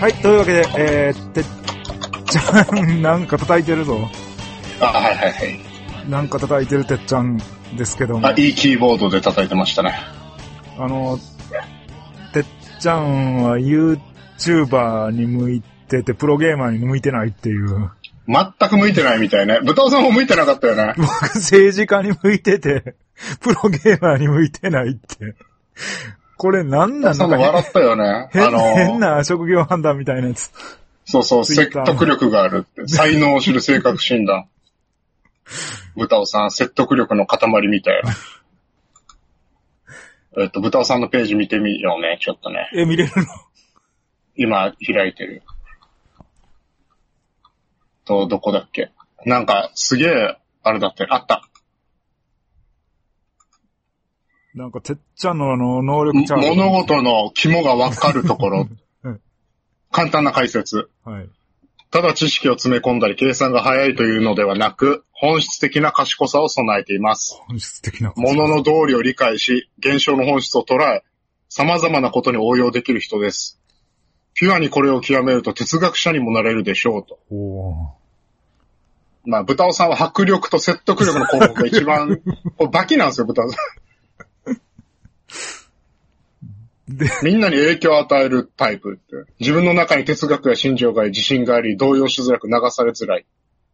はい、というわけで、てっちゃん、なんか叩いてるぞ。 はいはいはい。 なんか叩いてるてっちゃんですけども。 いいキーボードで叩いてましたね。 てっちゃんは YouTuber に向いてて、プロゲーマーに向いてないっていう。 全く向いてないみたいね。豚尾さんも向いてなかったよね。 僕、政治家に向いてて、プロゲーマーに向いてないって。これなんなんその笑ったよね。 変な職業判断みたいなやつ。 そうそう、説得力があるって。才能を知る性格診断。豚尾さん、説得力の塊みたい。豚尾さんのページ見てみようね、ちょっとね。 見れるの？ 今、開いてる。どこだっけ？なんか、すげえ、あれだって、あった。 なんか、てっちゃんの能力チャート。 物事の肝がわかるところ。簡単な解説。 はい。 ただ知識を詰め込んだり計算が早いというのではなく、本質的な賢さを備えています。 本質的な物の道理を理解し、現象の本質を捉え、様々なことに応用できる人です。ピュアにこれを極めると哲学者にもなれるでしょうと。まあ、豚尾さんは迫力と説得力の項目が一番、これバキなんですよ、豚尾さん。みんなに影響を与えるタイプって。自分の中に哲学や心情があり、自信があり、動揺しづらく流されづらい。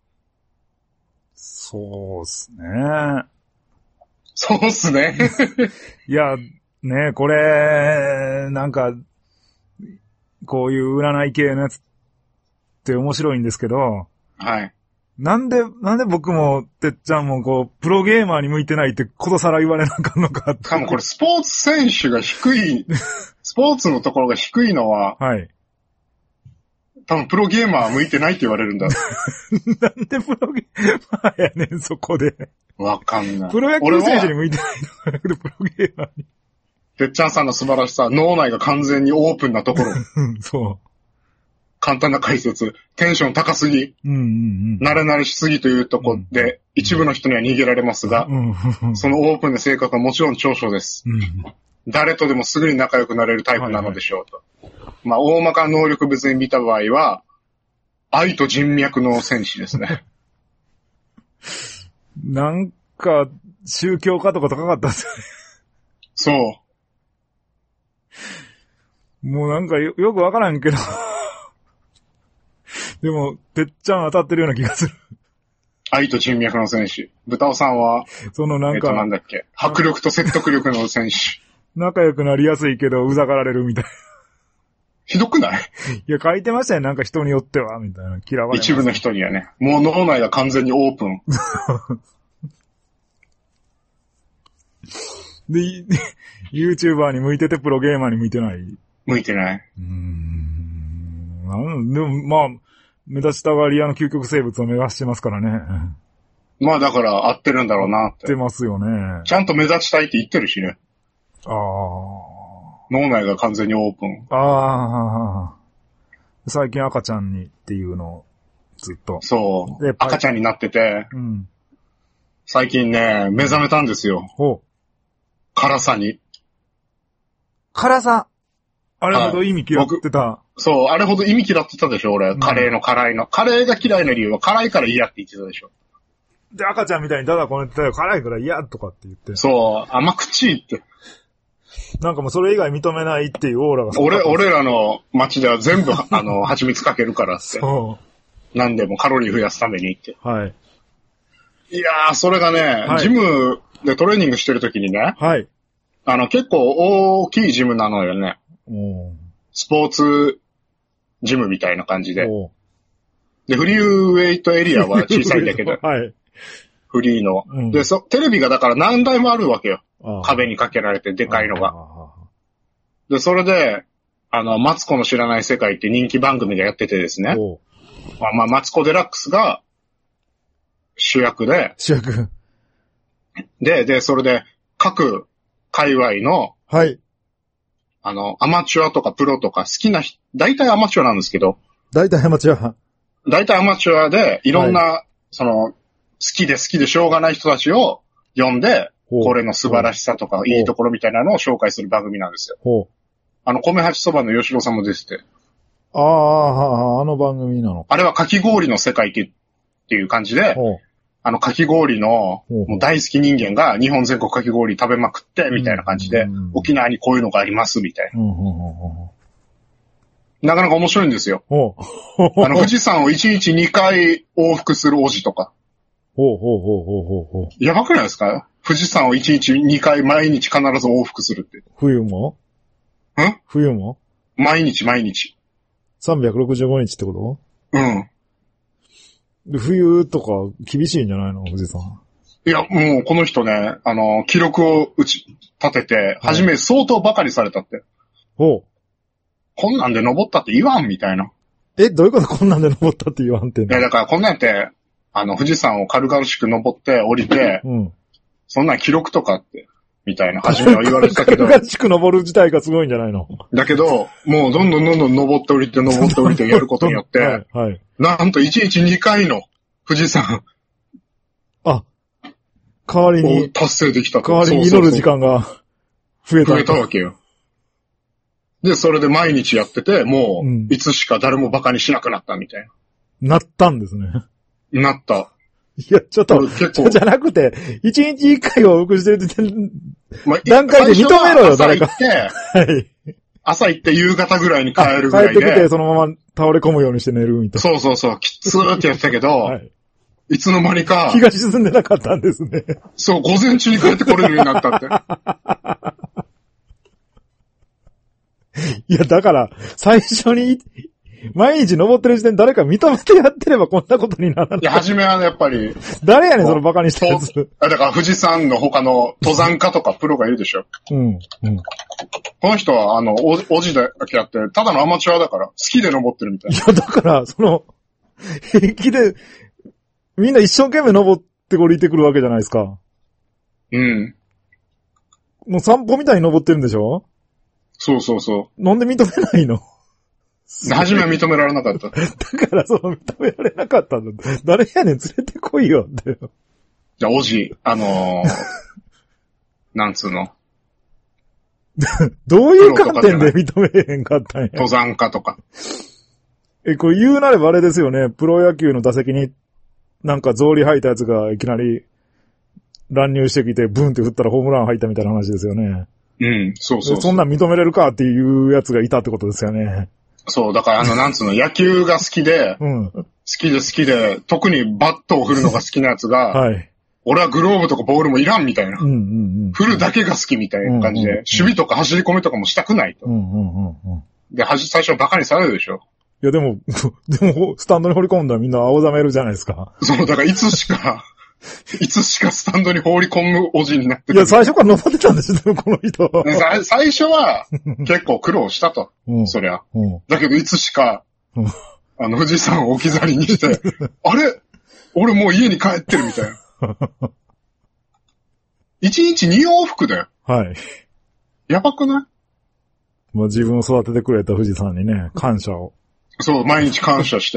そうっすね。 そうっすね。 いや、ね、これ、なんか、こういう占い系のやつって面白いんですけど、 はい。 なんで僕も、てっちゃんもプロゲーマーに向いてないってことさら言われなあかんのかって。 多分これスポーツ選手が低い、スポーツのところが低いのは、 はい。 多分プロゲーマーは向いてないって言われるんだ。 なんでプロゲーマーやねん、そこで。 わかんない。 プロ野球選手に向いてないのか、プロゲーマーに。 てっちゃんさんの素晴らしさ、脳内が完全にオープンなところ。 そう。 簡単な解説。テンション高すぎ。慣れ慣れしすぎというところで、一部の人には逃げられますが、そのオープンな性格はもちろん長所です。誰とでもすぐに仲良くなれるタイプなのでしょうと。まあ、大まか能力別に見た場合は、愛と人脈の戦士ですね。 なんか、宗教家とか高かったっすよね。 そう。 もうなんかよくわからんけど。でも、てっちゃん当たってるような気がする。 愛と人脈の戦士。豚尾さんは、なんだっけ。迫力と説得力の戦士。 仲良くなりやすいけど、うざがられるみたいな。 ひどくない？ いや、書いてましたよ。なんか人によっては、みたいな。嫌われます。 一部の人にはね。もう脳内が完全にオープン。 で、YouTuber に向いてて、プロゲーマーに向いてない。 向いてない。 でも、まあ、目立ちたがり屋の究極生物を目指してますからね。 まあだから合ってるんだろうなって。 合ってますよね。 ちゃんと目立ちたいって言ってるしね。脳内が完全にオープン。 最近赤ちゃんにっていうのをずっと。 そう。赤ちゃんになってて、最近ね、目覚めたんですよ。辛さに。辛さ？ あれほど意味嫌ってた。 そう、あれほど意味嫌ってたでしょ、俺。カレーの辛いの。カレーが嫌いな理由は辛いから嫌って言ってたでしょ。 で、赤ちゃんみたいにただこねてたよ、辛いから嫌とかって言って。 そう、甘口って。 なんかもうそれ以外認めないっていうオーラが。 俺らの街では全部、蜂蜜かけるからって。 そう。 なんでもカロリー増やすためにって。 はい。 いやー、それがね、ジムでトレーニングしてる時にね。 はい。 結構大きいジムなのよね。スポーツジムみたいな感じで。で、フリーウェイトエリアは小さいんだけど。 はい。 フリーの。で、テレビがだから何台もあるわけよ。壁にかけられてでかいのが。で、それで、マツコの知らない世界って人気番組がやっててですね。まあ、マツコデラックスが主役で。で、それで各界隈の、 はい。 アマチュアとかプロとか好きな人、大体アマチュアなんですけど。 大体アマチュアで、いろんな、好きでしょうがない人たちを呼んで、これの素晴らしさとか、いいところみたいなのを紹介する番組なんですよ。米八そばの吉郎さんも出てて。 あの番組なの。 あれはかき氷の世界っていう感じで、かき氷のもう大好き人間が日本全国かき氷食べまくって、みたいな感じで、沖縄にこういうのがあります、みたいな。なかなか面白いんですよ。富士山を1日2回往復するおじとか。やばくないですか？富士山を1日2回毎日必ず往復するって。 冬も？冬も？ 毎日。 365日ってこと？うん。で、冬とか厳しいんじゃないの？富士山。 いや、もうこの人ね、記録を立てて、初め相当バカにされたって。こんなんで登ったって言わんみたいな。 どういうことこんなんで登ったって言わんってんの？ いや、だからこんなんて、富士山を軽々しく登って降りて、そんなん記録とかって、みたいな、初めは言われてたけど。 軽々しく登る自体がすごいんじゃないの？ だけど、もうどんどん登って降りてやることによって、なんと1日2回の富士山。 代わりに。 達成できたと。 代わりに祈る時間が増えたわけよ。で、それで毎日やってて、もう、いつしか誰もバカにしなくなったみたいな。なったんですね。 なった。 いや、ちょっと、じゃなくて、1日1回を往復してるって、段階で認めろよ、誰か。朝行って夕方ぐらいに帰るぐらいで。 帰ってきて、そのまま倒れ込むようにして寝るみたいな。 そう。きつーってやってたけど、いつの間にか。 日が沈んでなかったんですね。 そう、午前中に帰ってこれるようになったって。 いや、だから、最初に、毎日登ってる時点で誰か認めてやってればこんなことにならない。 いや、初めはやっぱり。 誰やねん、そのバカにしたやつ。 だから富士山の他の登山家とかプロがいるでしょ。この人は、おじだけやって、ただのアマチュアだから、好きで登ってるみたいな。 いや、だから、平気で、みんな一生懸命登って降りてくるわけじゃないですか。もう散歩みたいに登ってるんでしょ？ そう。 なんで認めないの？ 初めは認められなかった。 だから認められなかったんだ。誰やねん、連れてこいよって。 じゃあ、おじ、なんつうの。 どういう観点で認めへんかったんや。 登山家とか。 これ言うなればあれですよね。プロ野球の打席になんか草履履いたやつがいきなり乱入してきてブンって振ったらホームラン入ったみたいな話ですよね。 そう。 そんなん認めれるかっていうやつがいたってことですよね。 そう、だからなんつうの、野球が好きで、好きで、特にバットを振るのが好きなやつが、俺はグローブとかボールもいらんみたいな。振るだけが好きみたいな感じで、守備とか走り込みとかもしたくないと。で、最初はバカにされるでしょ。 いやでも、スタンドに放り込んだらみんな青ざめるじゃないですか。 そう、だからいつしかスタンドに放り込むおじになってた。 いや、最初から登ってたんですよ、この人。 最初は結構苦労したと。そりゃ。だけどいつしか、富士山を置き去りにして、あれ俺もう家に帰ってるみたいな。1日2往復だよ。やばくない？ もう自分を育ててくれた富士山にね、感謝を。そう、 毎日感謝して。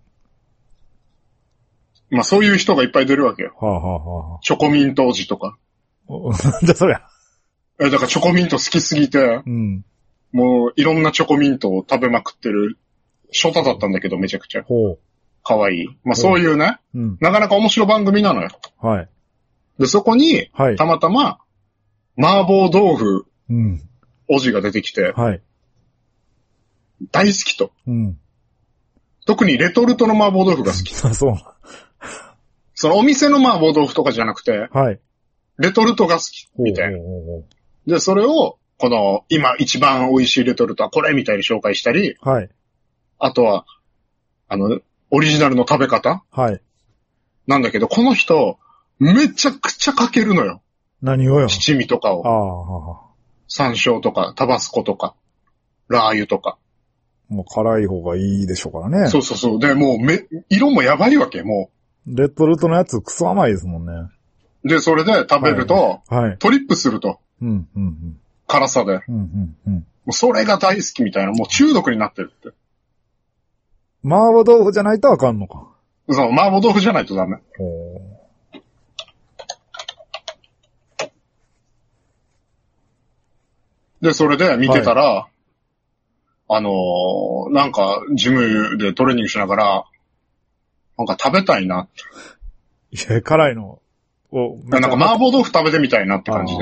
まあそういう人がいっぱい出るわけよ。チョコミントおじとか。 じゃそりゃ。 だからチョコミント好きすぎて、もういろんなチョコミントを食べまくってる、ショタだったんだけどめちゃくちゃ。かわいい。まあそういうね、なかなか面白番組なのよ。で、そこに、たまたま、麻婆豆腐、おじが出てきて、大好きと。特にレトルトの麻婆豆腐が好き。そのお店の麻婆豆腐とかじゃなくて、レトルトが好き、みたいな。で、それを、今一番美味しいレトルトはこれみたいに紹介したり、あとは、オリジナルの食べ方なんだけど、この人、めちゃくちゃかけるのよ。 何をよ。 七味とかを。山椒とか、タバスコとか、ラー油とか。 もう辛い方がいいでしょうからね。 そう。で、もう色もやばいわけ、もう。レトルトのやつクソ甘いですもんね。 で、それで食べると、トリップすると。辛さで。もうそれが大好きみたいな、もう中毒になってるって。 麻婆豆腐じゃないとあかんのか。 そう、麻婆豆腐じゃないとダメ。で、それで見てたら、 なんか、ジムでトレーニングしながら、なんか食べたいな。 いや、辛いのを。 なんか麻婆豆腐食べてみたいなって感じで。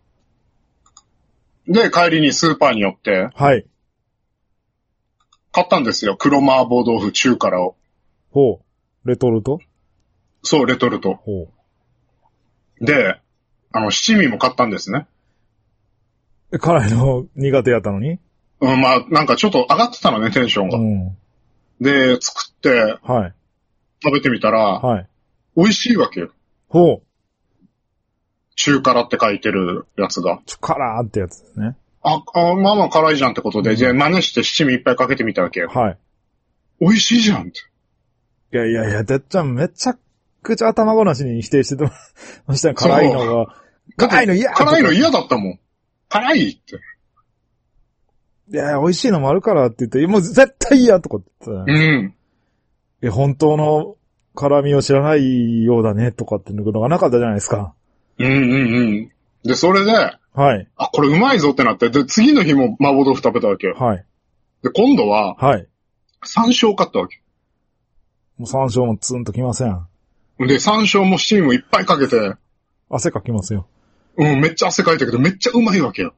で、帰りにスーパーに寄って。 はい。 買ったんですよ。黒麻婆豆腐中辛を。 ほう。レトルト？ そう、レトルト。 ほう。で、七味も買ったんですね。 辛いの苦手やったのに？ うん、まあ、なんかちょっと上がってたのね、テンションが。うん、で、作って、 はい。 食べてみたら、 はい。 美味しいわけよ。 ほう。 中辛って書いてるやつが。 中辛ってやつですね。 まあまあ辛いじゃんってことで、じゃあ真似して七味いっぱいかけてみたわけよ。 はい。 美味しいじゃんって。 いや、てっちゃんめちゃくちゃ頭ごなしに否定しててましたね、辛いのが。 辛いの嫌だったもん。辛いって。 いや、美味しいのもあるからって言って、もう絶対嫌とかって言って。うん。本当の辛みを知らないようだねとかって抜くのがなかったじゃないですか。 うん。で、それで、 はい。 これうまいぞってなって、で、次の日も麻婆豆腐食べたわけよ。 はい。 で、今度は、 はい。 山椒買ったわけ。 もう山椒もツンときません。 で、山椒も七味もいっぱいかけて。 汗かきますよ。 うん、めっちゃ汗かいたけど、めっちゃうまいわけよ。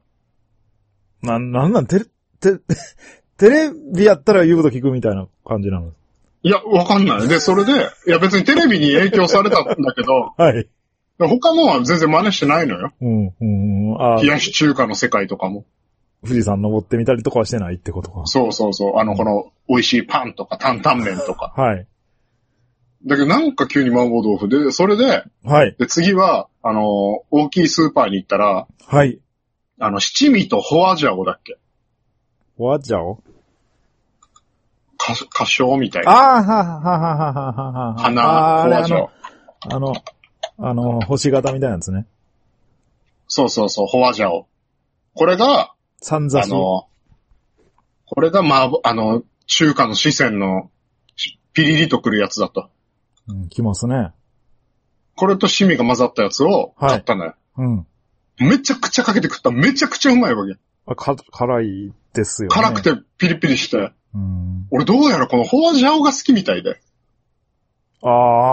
テレビやったら言うこと聞くみたいな感じなの？ いや、わかんない。で、それで、いや別にテレビに影響されたんだけど、 はい。 他のは全然真似してないのよ。冷やし中華の世界とかも。 富士山登ってみたりとかはしてないってことか。 そう。この、美味しいパンとか、担々麺とか。 はい。 だけどなんか急に麻婆豆腐で、それで、 はい。 で、次は、大きいスーパーに行ったら、 はい。 七味とホアジャオだっけ？ ホアジャオ？ 花椒みたいな。花、ホアジャオ。 星型みたいなやつね。 そう、ホアジャオ。これが、 三座これが中華の四川のピリリとくるやつだと。 うん、きますね。 これと七味が混ざったやつを買ったのよ。 はい。うん。 めちゃくちゃかけて食ったらめちゃくちゃうまいわけ。 辛いですよね。 辛くてピリピリして。俺どうやらこのホアジャオが好きみたいで。こ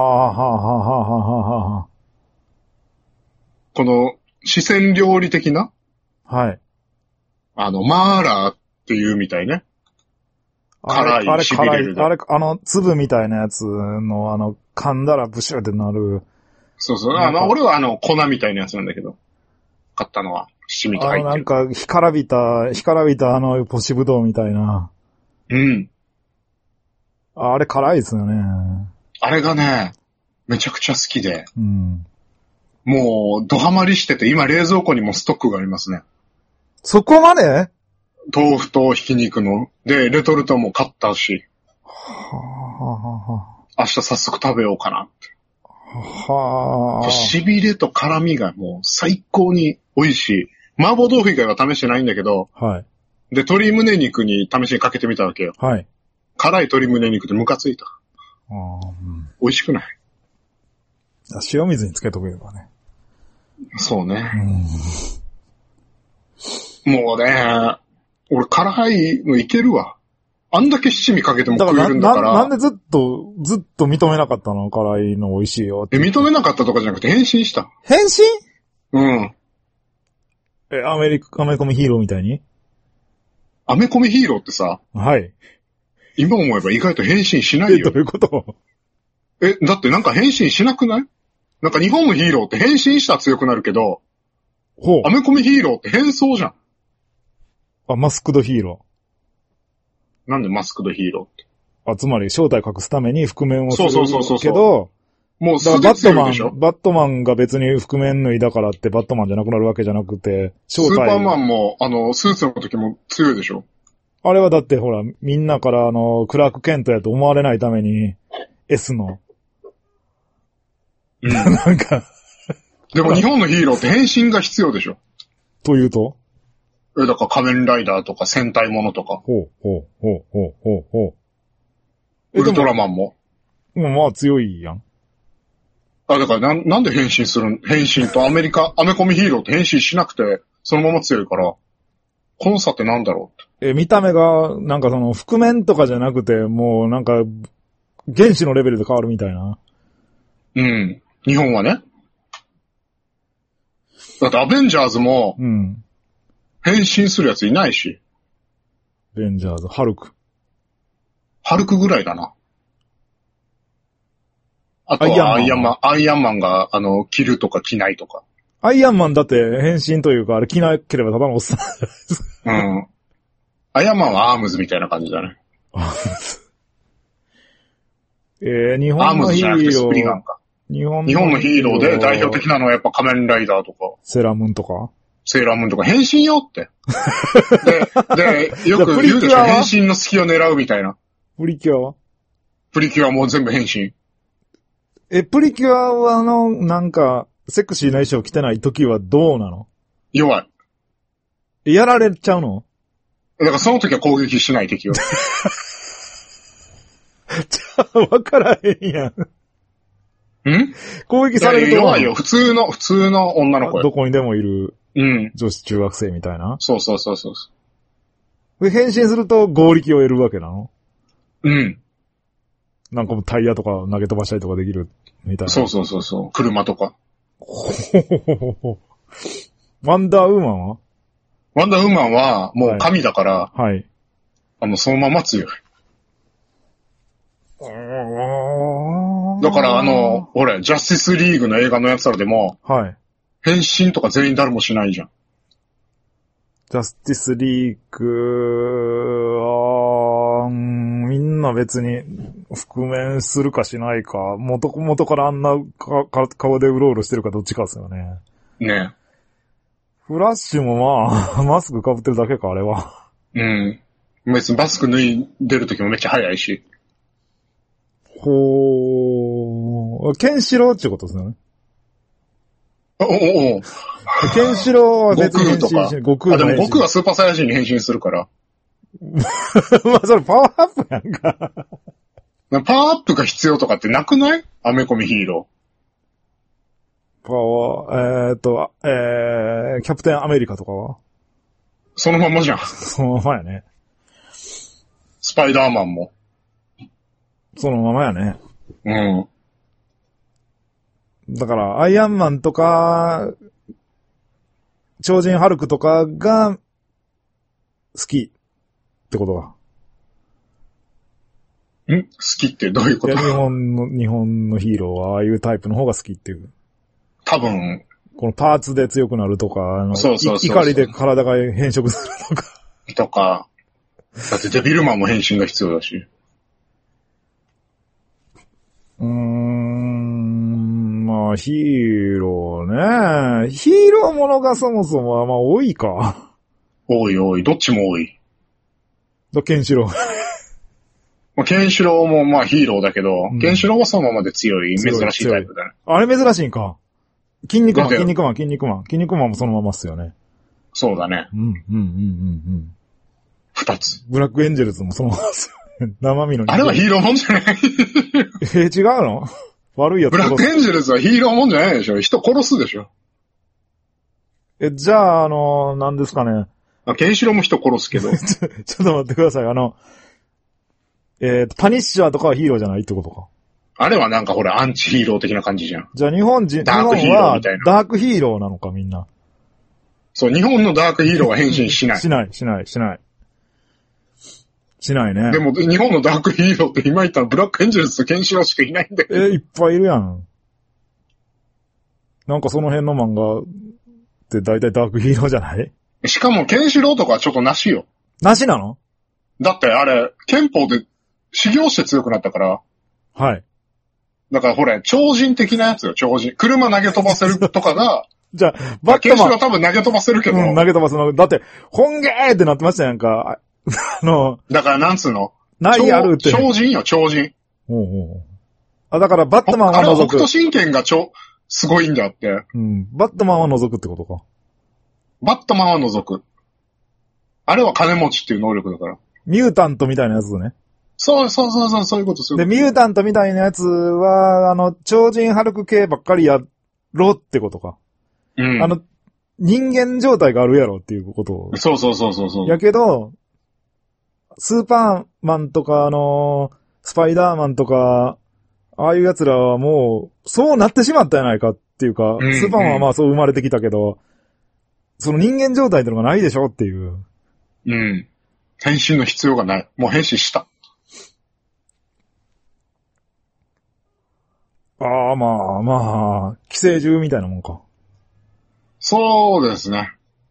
の四川料理的な？ はい。 マーラーっていうみたいね。辛い、痺れるで。 粒みたいなやつの、噛んだらブシューってなる。 そう。俺は粉みたいなやつなんだけど。買ったのは、七味と入ってる。 なんか、干からびた干しぶどうみたいな。 うん。 あれ辛いですよね。 あれがね、めちゃくちゃ好きで。 うん。 もう、ドハマりしてて、今冷蔵庫にもストックがありますね。 そこまで？ 豆腐とひき肉の、で、レトルトも買ったし。明日早速食べようかなって。痺れと辛みがもう最高に美味しい。麻婆豆腐以外は試してないんだけど。 はい。 で、鶏胸肉に試しにかけてみたわけよ。 はい。 辛い鶏胸肉でムカついた。 うん、 美味しくない？ 塩水につけとけばね。 そうね。もうね、俺辛いのいけるわ。あんだけ七味かけても食えるんだから。 なんでずっと認めなかったの？辛いの美味しいよって。 認めなかったとかじゃなくて返信した。 返信？ うん。 アメコミヒーローみたいに？ アメコミヒーローってさ。 はい。 今思えば意外と返信しないよ。 どういうこと？ だってなんか返信しなくない？なんか日本のヒーローって返信したら強くなるけど、アメコミヒーローって変装じゃん。 マスクドヒーロー。 なんでマスクドヒーローって。 つまり正体隠すために覆面をするそうけど、 もう素で強いでしょ？ バットマンが別に覆面脱いだからってバットマンじゃなくなるわけじゃなくて、 スーパーマンもスーツの時も強いでしょ？ あれはだってほら、みんなからクラークケントやと思われないために、S の。なんか。 でも日本のヒーローって変身が必要でしょ？ というと？ だから仮面ライダーとか戦隊ものとか。 ほう。 ウルトラマンも。 まあ強いやん。 だからなんで変身するん？変身とアメコミヒーローって変身しなくて、そのまま強いから。 この差ってなんだろう。見た目が、なんかその、覆面とかじゃなくて、もうなんか、原子のレベルで変わるみたいな。 うん。日本はね。だってアベンジャーズも、うん。変身するやついないし。 アベンジャーズ、ハルク。 ハルクぐらいだな。あとはアイアンマンが、着るとか着ないとか。 アイアンマンだって変身というか、あれ着なければただのおっさんじゃないですか。 うん。アイアンマンはアームズみたいな感じだね。 日本のヒーロー。アームズじゃなくてスプリガンか。日本のヒーローで代表的なのはやっぱ仮面ライダーとか。 セーラームーンとかセーラームーンとか変身よって。で、よく言うでしょ、変身の隙を狙うみたいな。 プリキュアはプリキュアもう全部変身。 プリキュアはなんか、セクシーな衣装着てない時はどうなの？ 弱い。やられちゃうの？ だからその時は攻撃しない敵を。じゃあ、わからへんやん。攻撃されると弱いよ。普通の女の子よ。 どこにでもいる。 うん。 女子中学生みたいな。 そう。 で、変身すると合力を得るわけなの？ うん。 なんかもうタイヤとか投げ飛ばしたりとかできるみたいな。 そう。車とか。 ワンダーウーマンは？ ワンダーウーマンはもう神だから、 はい。 そのまま強い。だからほれ、ジャスティスリーグの映画のやつらでも、 はい。 変身とか全員誰もしないじゃん。 ジャスティスリーグ、みんな別に覆面するかしないか、元からあんな顔でうろうろしてるかどっちかですよね。 ねえ。 フラッシュもまあ、マスク被ってるだけか、あれは。 うん。別にマスク脱いでる時もめっちゃ早いし。 ケンシロウってことですよね。 お。 ケンシロウは別に変身しない。 悟空でも悟空はスーパーサイヤ人に変身するから。 まあ、それパワーアップやんか。 パワーアップが必要とかってなくない？アメコミヒーロー。パワー、キャプテンアメリカとかは？ そのままじゃん。 そのままやね。 スパイダーマンも。 そのままやね。 うん。 だから、アイアンマンとか、超人ハルクとかが、好きってことか。 好きってどういうこと？ 日本のヒーローはああいうタイプの方が好きっていう。 多分。 このパーツで強くなるとか、 そう怒りで体が変色するとか。 とか。だってデビルマンも変身が必要だし。 まあ、ヒーローね。ヒーローものがそもそもはまあ多いか。 多い。どっちも多い。 ケンシロウ。 ケンシロウもまあヒーローだけど、ケンシロウはそのままで強い、珍しいタイプだね。 あれ珍しいんか。筋肉マンもそのままっすよね。 そうだね。 うん。 二つ。 ブラックエンジェルズもそのままっすよね。生身の。 あれはヒーローもんじゃない違うの？悪いやつ。 ブラックエンジェルズはヒーローもんじゃないでしょ。人殺すでしょ。 じゃあ、何ですかね。 ケンシロウも人殺すけど。 ちょっと待ってください。パニッシャーとかはヒーローじゃないってことか。 あれはなんかほら、アンチヒーロー的な感じじゃん。 じゃあ日本はダークヒーローなのか、みんな。 そう、日本のダークヒーローは変身しない。 しないね。 でも、日本のダークヒーローって今言ったらブラックエンジェルスとケンシロウしかいないんだよ。 いっぱいいるやん。なんかその辺の漫画って大体ダークヒーローじゃない？ しかもケンシロウとかはちょっとなしよ。 なしなの？ だってあれ、憲法で修行して強くなったから。 はい。 だからほら、超人的なやつよ、超人。車投げ飛ばせるとかが、 じゃあ、バットマン。 ケンシロウ多分投げ飛ばせるけど。 投げ飛ばすの。だって、本ゲーってなってましたやんか。 だからなんつうの？ ないあるって。 超人よ、超人。 だからバットマンは除く。 あれは北斗神拳がすごいんだって。 バットマンは除くってことか。 バットマンは除く。あれは金持ちっていう能力だから。 ミュータントみたいなやつね。 そういうこと。 で、ミュータントみたいなやつは、超人ハルク系ばっかりやろってことか。 人間状態があるやろっていうことを。 そう。 やけど、スーパーマンとかスパイダーマンとか、ああいう奴らはもう、そうなってしまったやないかっていうか、スーパーマンはまあそう生まれてきたけど、その人間状態ってのがないでしょっていう。 うん。変身の必要がない。もう変身した。 ああ、まあ、寄生獣みたいなもんか。 そうですね。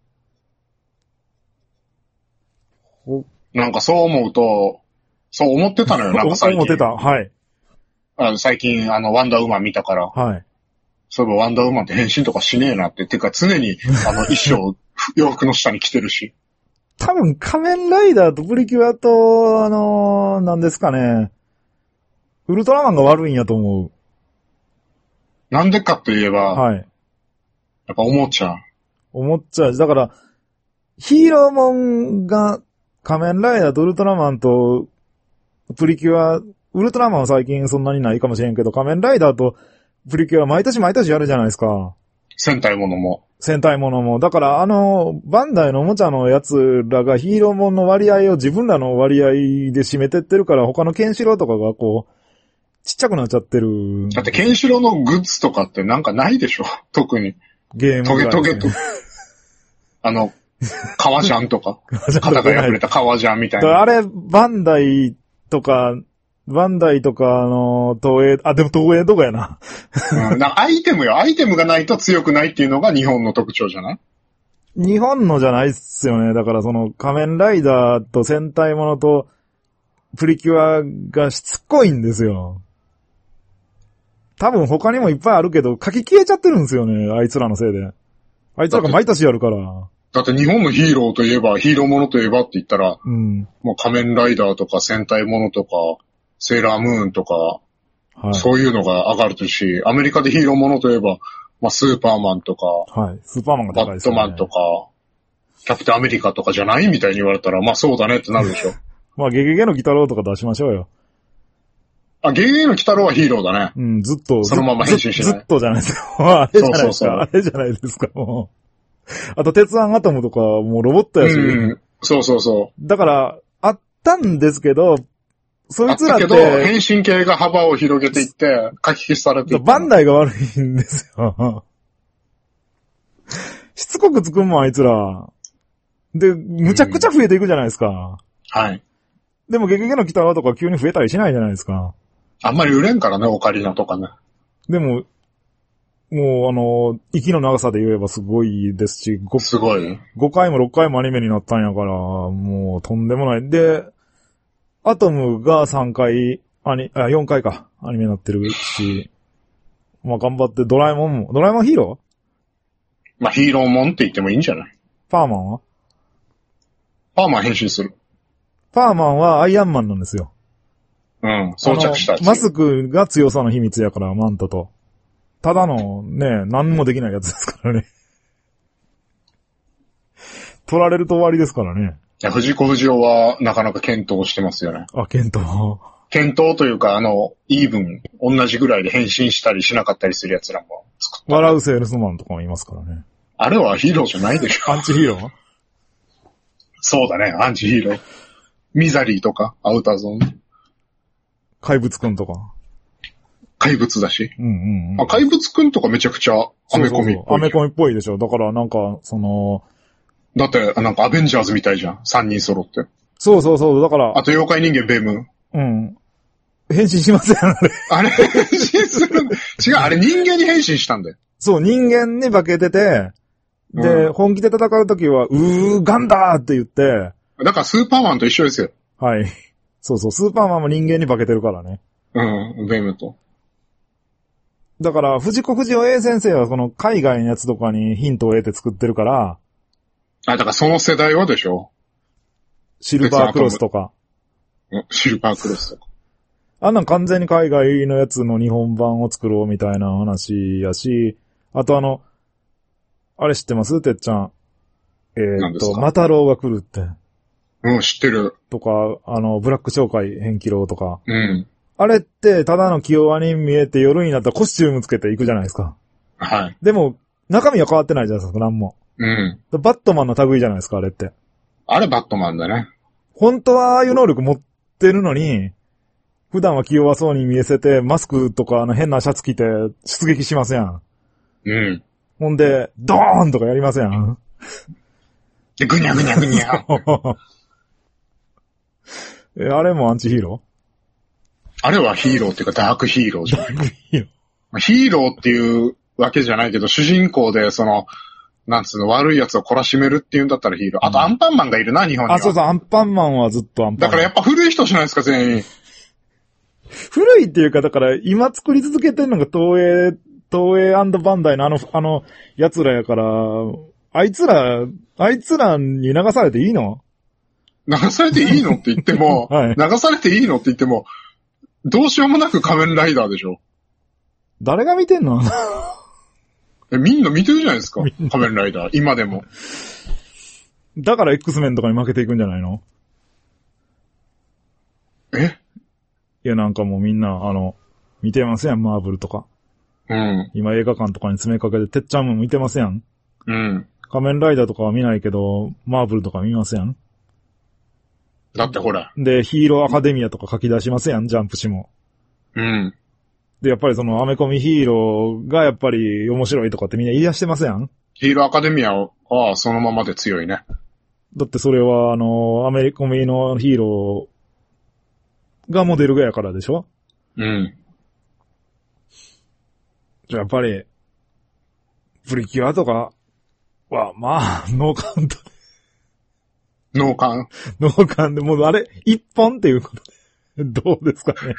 なんかそう思うと、そう思ってたのよ、なんか最近。 思ってた、はい。 最近、ワンダーウーマン見たから。 はい。 そういえばワンダーウーマンって変身とかしねえなって。てか常に、衣装、洋服の下に着てるし。 多分仮面ライダーとプリキュアと、なんですかね。ウルトラマンが悪いんやと思う。 なんでかといえば、 はい。 やっぱ思っちゃう。だから、ヒーローもんが仮面ライダーとウルトラマンとプリキュア、ウルトラマンは最近そんなにないかもしれんけど、仮面ライダーとプリキュア毎年やるじゃないですか。 戦隊ものも。 だからバンダイのおもちゃのやつらがヒーローもんの割合を自分らの割合で占めてってるから他のケンシロウとかがこう、ちっちゃくなっちゃってる。 だってケンシロウのグッズとかってなんかないでしょ特に。 ゲームぐらい、ね。 トゲと。革ジャンとか。肩が破れた革ジャンみたいな。 あれ、バンダイとか東映、でも東映とかやな。 アイテムがないと強くないっていうのが日本の特徴じゃない？ 日本のじゃないっすよね。だからその仮面ライダーと戦隊ものとプリキュアがしつこいんですよ。多分他にもいっぱいあるけど書き消えちゃってるんですよね。あいつらのせいで。あいつらが毎年やるから。 だって日本のヒーローといえば、ヒーローものといえばって言ったら、もう仮面ライダーとか戦隊ものとか、セーラームーンとか、はい、そういうのが上がるし、アメリカでヒーローものといえば、まあスーパーマンとか、 はい、スーパーマンが高いですね。 バットマンとか、キャプテンアメリカとかじゃないみたいに言われたら、まあそうだねってなるでしょ。 まあゲゲゲの鬼太郎とか出しましょうよ。 ゲゲゲの鬼太郎はヒーローだね。 ずっと。 そのまま変身しない。 ずっとじゃないですか。あれじゃないですか。あれじゃないですか、もう。あと、鉄腕アトムとか、もうロボットやし。 そう。 だから、あったんですけど、そいつらって。 だけど、変身系が幅を広げていって、書き消しされていった。 バンダイが悪いんですよ。しつこくつくもん、あいつら。で、むちゃくちゃ増えていくじゃないですか。 はい。 でも、ゲゲゲの鬼太郎とか急に増えたりしないじゃないですか。 あんまり売れんからね、オカリナとかね。 でも、もう息の長さで言えばすごいですし、 すごい。 5回も6回もアニメになったんやから、もうとんでもない。で、アトムが3回、4回か、アニメになってるし、まあ頑張って、ドラえもんヒーロー？まあヒーローもんって言ってもいいんじゃない？ パーマンは？ パーマン変身する。 パーマンはアイアンマンなんですよ。 装着したやつ。 マスクが強さの秘密やから、マントと。ただのね、何もできないやつですからね。取られると終わりですからね。 いや、藤子不二雄はなかなか検討してますよね。 検討というか、イーブン、同じぐらいで変身したりしなかったりする奴らも作った。 笑うセールスマンとかもいますからね。 あれはヒーローじゃないでしょ。 アンチヒーロー？ そうだね、アンチヒーロー。ミザリーとか、アウターゾーン。 怪物くんとか。 怪物だし。怪物くんとかめちゃくちゃアメコミっぽい。 アメコミっぽいでしょ。だからなんか、 だって、なんかアベンジャーズみたいじゃん。3人揃って。 そう。だから。 あと妖怪人間ベム。 変身しますよね。 あれ変身する違う、あれ人間に変身したんだよ。 そう、人間に化けてて、で、本気で戦うときは、ガンダーって言って。 だからスーパーマンと一緒ですよ。 はい。そう、スーパーマンも人間に化けてるからね。 ベムと。 だから、藤子不二雄 A 先生はその海外のやつとかにヒントを得て作ってるから。 だからその世代はでしょ？ シルバークロスとか。 シルバークロスとか。 あんなん完全に海外のやつの日本版を作ろうみたいな話やし、あとあれ知ってます？てっちゃん。マタロウが来るって。 知ってる。 とか、ブラック商会変気郎とか。 あれって、ただの気弱に見えて夜になったらコスチュームつけていくじゃないですか。 はい。 でも、中身は変わってないじゃないですか、なんも。 うん。 バットマンの類じゃないですか、あれって。 あれバットマンだね。 本当はああいう能力持ってるのに、普段は気弱そうに見えせて、マスクとか変なシャツ着て出撃しますやん。 うん。 ほんで、ドーンとかやりますやん。 で、ぐにゃぐにゃぐにゃ。 あれもアンチヒーロー？あれはヒーローっていうかダークヒーローじゃない。ダークヒーロー。ヒーローっていうわけじゃないけど、主人公でなんつうの、悪い奴を懲らしめるっていうんだったらヒーロー。あとアンパンマンがいるな、日本には。 そうそう、アンパンマンはずっとアンパンマン。 だからやっぱ古い人じゃないですか、全員。 古いっていうか、だから今作り続けてるのが東映バンダイのあの奴らやから、あいつらに流されていいの？ 流されていいのって言っても、はい、流されていいのって言っても、どうしようもなく仮面ライダーでしょ。 誰が見てんの？ みんな見てるじゃないですか。仮面ライダー。今でも。 だから X メンとかに負けていくんじゃないの？いや、なんかもうみんな、見てますやん、マーブルとか。 うん。 今映画館とかに詰めかけて、てっちゃんも見てますやん。 うん。 仮面ライダーとかは見ないけど、マーブルとか見ますやん。 だってほら。 で、ヒーローアカデミアとか書き出しますやん、ジャンプ誌も。 うん。 で、やっぱりアメコミヒーローがやっぱり面白いとかってみんな言い出してますやん。 ヒーローアカデミアはそのままで強いね。 だってそれはアメコミのヒーローがモデルやからでしょ？ うん。 じゃあやっぱり、プリキュアとかは、まあ、ノーカウント。 ノーカンで、もうあれ、一本っていうことで。どうですかね。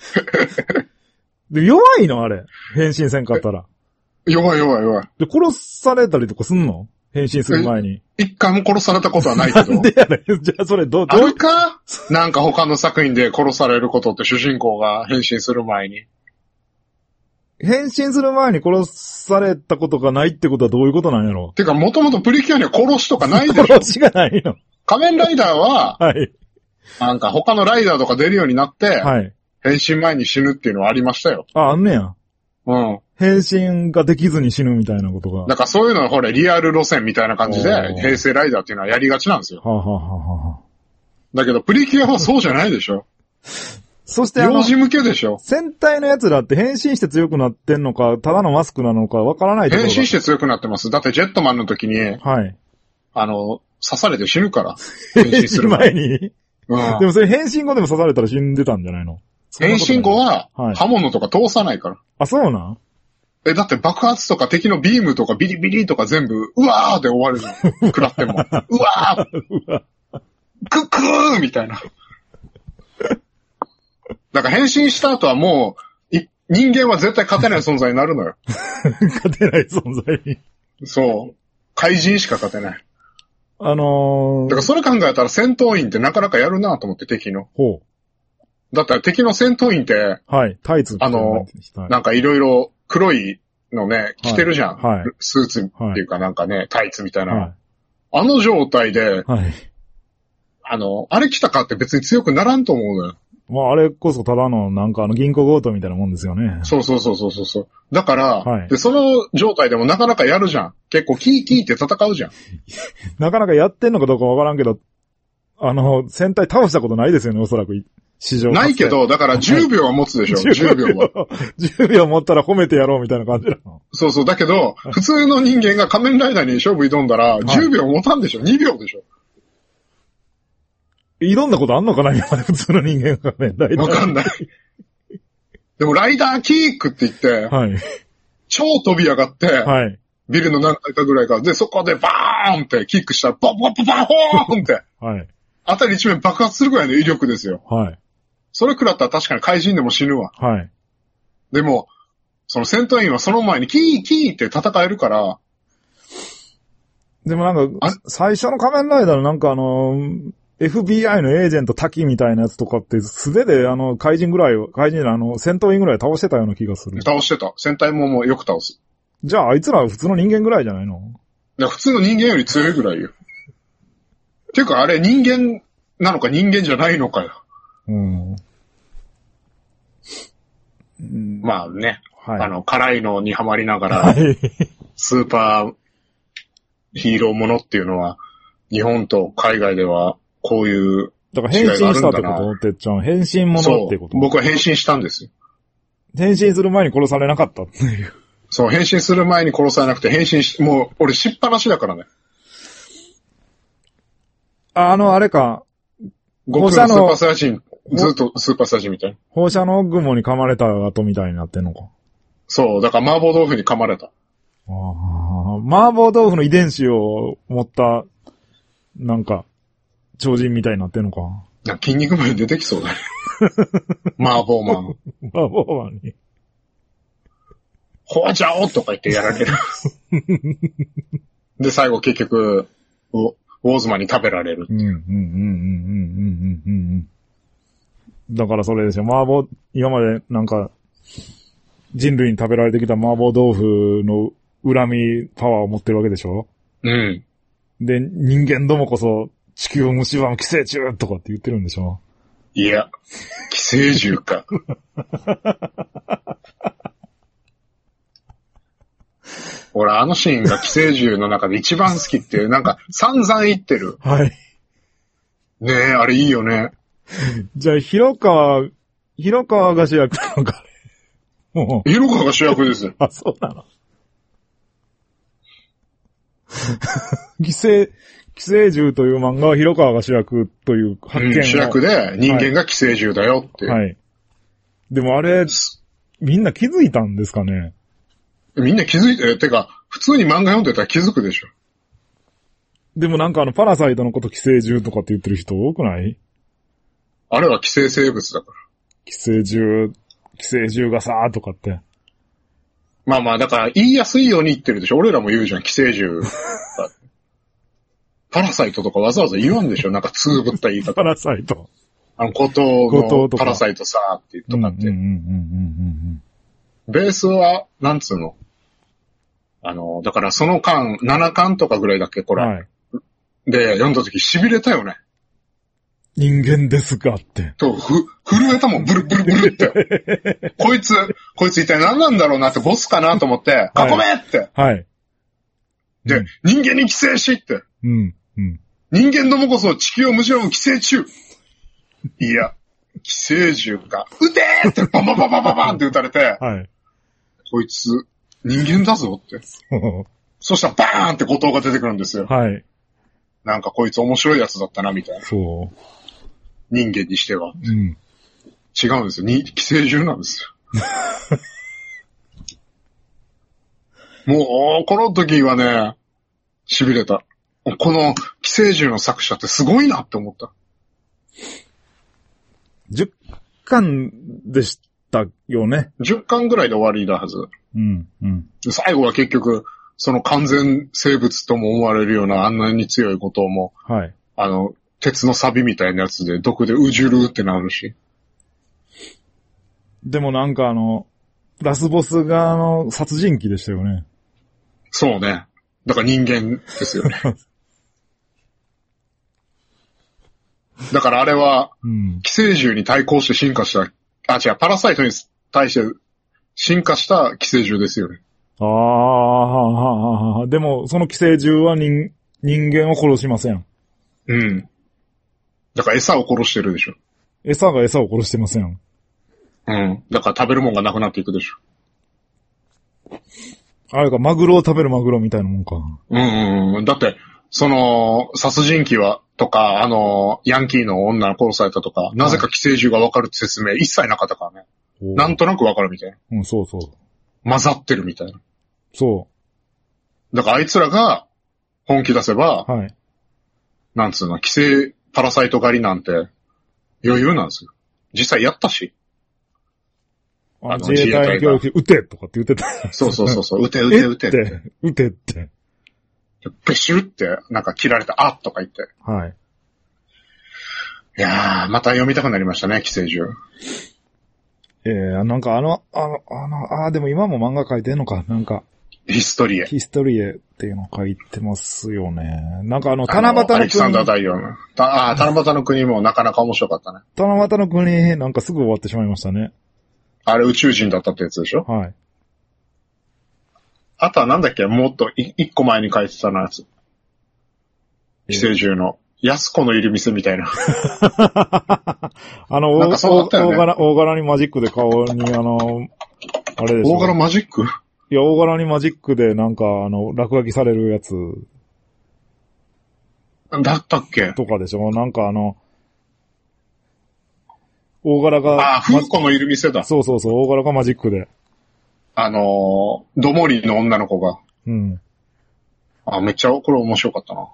で弱いのあれ。変身せんかったら。 弱い。 で、殺されたりとかすんの？変身する前に。 一回も殺されたことはないけど。 なんでやねん。じゃあそれどうあるか？なんか他の作品で殺されることって主人公が変身する前に。 変身する前に殺されたことがないってことはどういうことなんやろ？ てか、もともとプリキュアには殺しとかないでしょ？ 殺しがないの。 仮面ライダーは、 はい。 なんか他のライダーとか出るようになって、はい。変身前に死ぬっていうのはありましたよ。 あんねや。 うん。 変身ができずに死ぬみたいなことが。 だからそういうのはほら、リアル路線みたいな感じで、平成ライダーっていうのはやりがちなんですよ。 はあ、はあはあ、 だけど、プリキュアはそうじゃないでしょ。 そして幼児向けでしょ。 戦隊のやつらって変身して強くなってんのか、ただのマスクなのかわからないところ。 変身して強くなってます。だってジェットマンの時に、 はい。 刺されて死ぬから。 変身する前に。 うん。 でもそれ変身後でも刺されたら死んでたんじゃないの？ 変身後は、刃物とか通さないから。 あ、そうなん？ だって爆発とか敵のビームとかビリビリとか全部、うわーで終わるじゃん。食らっても。うわークックーみたいな。だから変身した後はもう、人間は絶対勝てない存在になるのよ。 勝てない存在に。 そう。怪人しか勝てない。 だからそれ考えたら戦闘員ってなかなかやるなと思って敵の。 ほう。 だったら敵の戦闘員って、 はい、タイツ。 なんかいろいろ黒いのね、着てるじゃん。 はい。 スーツっていうかなんかね、タイツみたいな。 はい。 あの状態で、 はい。 あれ着たかって別に強くならんと思うのよ。 まあ、あれこそただのなんか銀行強盗みたいなもんですよね。 そう。だから、はい、で、その状態でもなかなかやるじゃん。結構キーって戦うじゃん。 なかなかやってんのかどうかわからんけど、戦隊倒したことないですよね、おそらく。市場。 ないけど、だから10秒は持つでしょ、10秒は。 10秒持ったら褒めてやろうみたいな感じなの。 そう。だけど、普通の人間が仮面ライダーに勝負挑んだら、10秒持たんでしょ、2秒でしょ。 挑んだことあんのかな今まで普通の人間がね、ライダー。 わかんない。でもライダーキックって言って、 はい。 超飛び上がって、 はい。 ビルの何階かぐらいから、で、そこでバーンってキックしたら、バーンって、 はい。 あたり一面爆発するぐらいの威力ですよ。 はい。 それ食らったら確かに怪人でも死ぬわ。 はい。 でも、その戦闘員はその前にキーって戦えるから。 でもなんか、最初の仮面ライダーのなんかFBI のエージェント滝みたいなやつとかって素手で怪人戦闘員ぐらい倒してたような気がする。 倒してた。戦隊もよく倒す。 じゃああいつらは普通の人間ぐらいじゃないの？ 普通の人間より強いぐらいよ。ていうかあれ人間なのか人間じゃないのかよ。まあね。はい、辛いのにはまりながら、スーパーヒーローものっていうのは、日本と海外ではこういうだから変身したってことてっちゃん。変身ものってこと？ 僕は変身したんですよ。 変身する前に殺されなかったっていう。 そう、変身する前に殺されなくて、もう、俺しっぱなしだからね。 あれか。 悟空のスーパーサイヤ人、ずっとスーパーサイヤ人みたいな。 放射能雲に噛まれた後みたいになってんのか。 そう、だから麻婆豆腐に噛まれた。 麻婆豆腐の遺伝子を持った、なんか、超人みたいになってんのか。 筋肉まで出てきそうだね。麻婆マン。 麻婆マンに。 ホワジャオとか言ってやられる。で、最後結局、ウォーズマンに食べられる。 だからそれでしょ。今までなんか、人類に食べられてきた麻婆豆腐の恨みパワーを持ってるわけでしょ？ うん。 で、人間どもこそ地球を蝕む寄生虫とかって言ってるんでしょ？ いや、寄生獣か。俺、あのシーンが寄生獣の中で一番好きって、なんか散々言ってる。 はい。 ねえ、あれいいよね。 じゃあ、広川が主役なのかね。もう。広川が主役ですよ。 あ、そうなの。寄生獣という漫画は広川が主役という発見を、 主役で人間が寄生獣だよって。 はい。でもあれ、みんな気づいたんですかね？ みんな気づいて、てか、普通に漫画読んでたら気づくでしょ。 でもなんかパラサイトのこと寄生獣とかって言ってる人多くない？ あれは寄生生物だから。 寄生獣がさーとかって。 まあまあ、だから言いやすいように言ってるでしょ。俺らも言うじゃん、寄生獣。パラサイトとかわざわざ言わんでしょ。なんかつぶった言い方。 パラサイト。 後藤のパラサイトさーって言っとかって。ベースは、なんつうの？だからその巻、7巻とかぐらいだっけ、これ。はい。で、読んだ時痺れたよね。 人間ですかって。 震えたもん、ブルブルブルって。こいつ一体何なんだろうなって、ボスかなと思って、囲めって。 はい。 で、人間に寄生しって。人間どもこそ地球をむしろ寄生虫。いや、寄生獣か。撃てーってバンバンバンバンバンって撃たれて。はい。こいつ、人間だぞって。そしたらバーンって後藤が出てくるんですよ。はい。なんかこいつ面白いやつだったな、みたいな。そう。人間にしては。うん。違うんですよ。寄生獣なんですよ。もう、この時はね、痺れた。この寄生獣の作者ってすごいなって思った。 10巻でしたよね。 10巻ぐらいで終わりだはず。うん、うん。最後は結局、その完全生物とも思われるようなあんなに強いことも、はい。鉄の錆みたいなやつで毒でうじゅるってなるし。 でもなんかラスボスが殺人鬼でしたよね。 そうね。だから人間ですよね。だからあれは、寄生獣に対抗して進化した、違う、パラサイトに対して進化した寄生獣ですよね。 ああ、でもその寄生獣は人間を殺しません。 うん。だから餌を殺してるでしょ。 餌が餌を殺してません。 うん。だから食べるもんがなくなっていくでしょ。 あれか、マグロを食べるマグロみたいなもんか。 だって、殺人鬼は、とか、ヤンキーの女を殺されたとか、なぜか寄生獣がわかるって説明一切なかったからね。なんとなくわかるみたいな。 うん、そうそう。 混ざってるみたいな。 そう。 だからあいつらが本気出せば、はい。なんつうの、寄生パラサイト狩りなんて余裕なんですよ。実際やったし。 自衛隊教育、撃てとかって言ってた。 そう、撃てって。 撃てって。 ペシュって、なんか切られた、あっとか言って。はい。いやー、また読みたくなりましたね、寄生獣。 なんかでも今も漫画描いてんのか、なんか。 ヒストリエっていうのを書いてますよね。なんか七夕の国。 アレキサンダー大王の。七夕の国もなかなか面白かったね。 七夕の国、なんかすぐ終わってしまいましたね。 あれ宇宙人だったってやつでしょ？はい。あとはなんだっけもっと一個前に書いてたのやつ。 寄生獣の。安子のいる店みたいな。 なんかそうだったよね。大柄にマジックで顔にあれでしょ。 大柄マジック？ いや、大柄にマジックでなんか落書きされるやつ。 だったっけ？ とかでしょ。なんか大柄が。 風子のいる店だ。 そうそうそう、大柄がマジックで。 どもりの女の子が。 うん。 めっちゃ、これ面白かったな。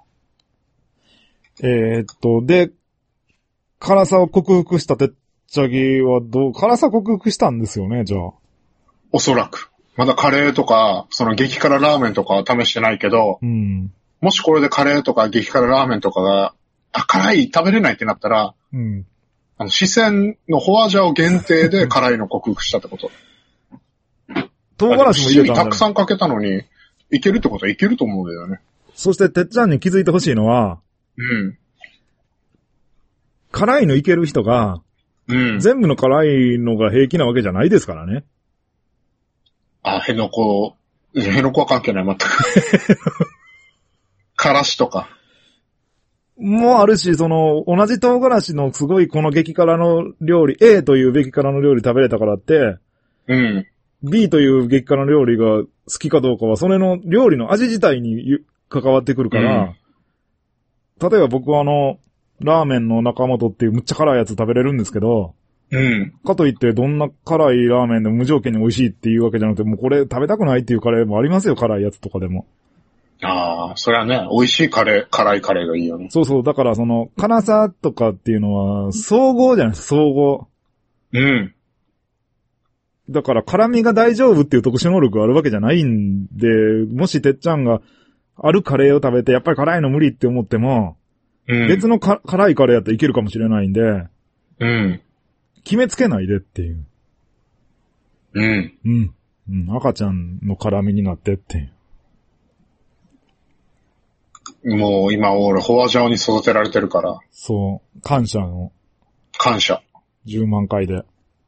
で、辛さを克服したてっちゃぎは辛さ克服したんですよね、じゃあ。 おそらく。まだカレーとか、その激辛ラーメンとかは試してないけど、 うん。 もしこれでカレーとか激辛ラーメンとかが、辛い、食べれないってなったら、 うん。 四川のホワジャオ限定で辛いの克服したってこと。 唐辛子も入れたんだ、ね。 たくさんかけたのに、いけるってことはいけると思うんだよね。 そして、てっちゃんに気づいてほしいのは、 うん。 辛いのいける人が、 うん。 全部の辛いのが平気なわけじゃないですからね。 辺野古は関係ない、全く。辛子とか。 もあるし、同じ唐辛子のすごいこの激辛の料理、A という激辛の料理食べれたからって、 うん。 B という激辛の料理が好きかどうかは、それの料理の味自体に関わってくるから、例えば僕はラーメンの中本っていうむっちゃ辛いやつ食べれるんですけど、 うん。 かといってどんな辛いラーメンでも無条件に美味しいっていうわけじゃなくて、もうこれ食べたくないっていうカレーもありますよ、辛いやつとかでも。 それはね、美味しい辛いカレーがいいよね。 そうそう、だから辛さとかっていうのは、総合じゃないですか、総合。 うん。 だから辛みが大丈夫っていう特殊能力があるわけじゃないんで、もしてっちゃんがあるカレーを食べて、やっぱり辛いの無理って思っても、別の辛いカレーやったらいけるかもしれないんで、決めつけないでっていう。赤ちゃんの辛みになってっていう。 もう今俺、ホワジャオに育てられてるから。 そう。感謝。 10 万回で。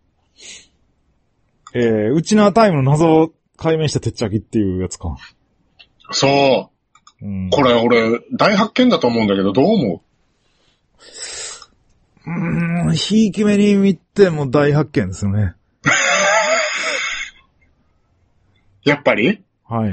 ウチナータイムの謎を解明したてっちゃきっていうやつか。 そう。これ俺、大発見だと思うんだけど、どう思う？ひいき目に見ても大発見ですよね。 やっぱり？ はい。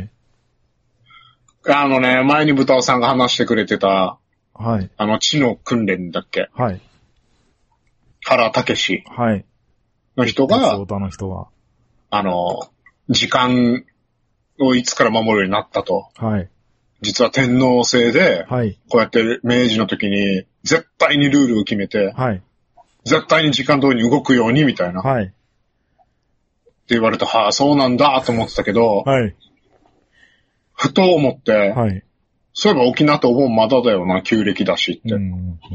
前に豚尾さんが話してくれてた、 はい。 知の訓練だっけ？ はい。 原武史。 はい。 の人が、 の人が、 時間をいつから守るようになったと。 はい。 実は天皇制で、 はい。 こうやって明治の時に、絶対にルールを決めて、 はい。 絶対に時間通りに動くように、みたいな。 はい。って言われて、そうなんだと思ってたけど、 はい。 ふと思って、 はい。 そういえば沖縄ってお盆まだだよな、旧暦だしって。は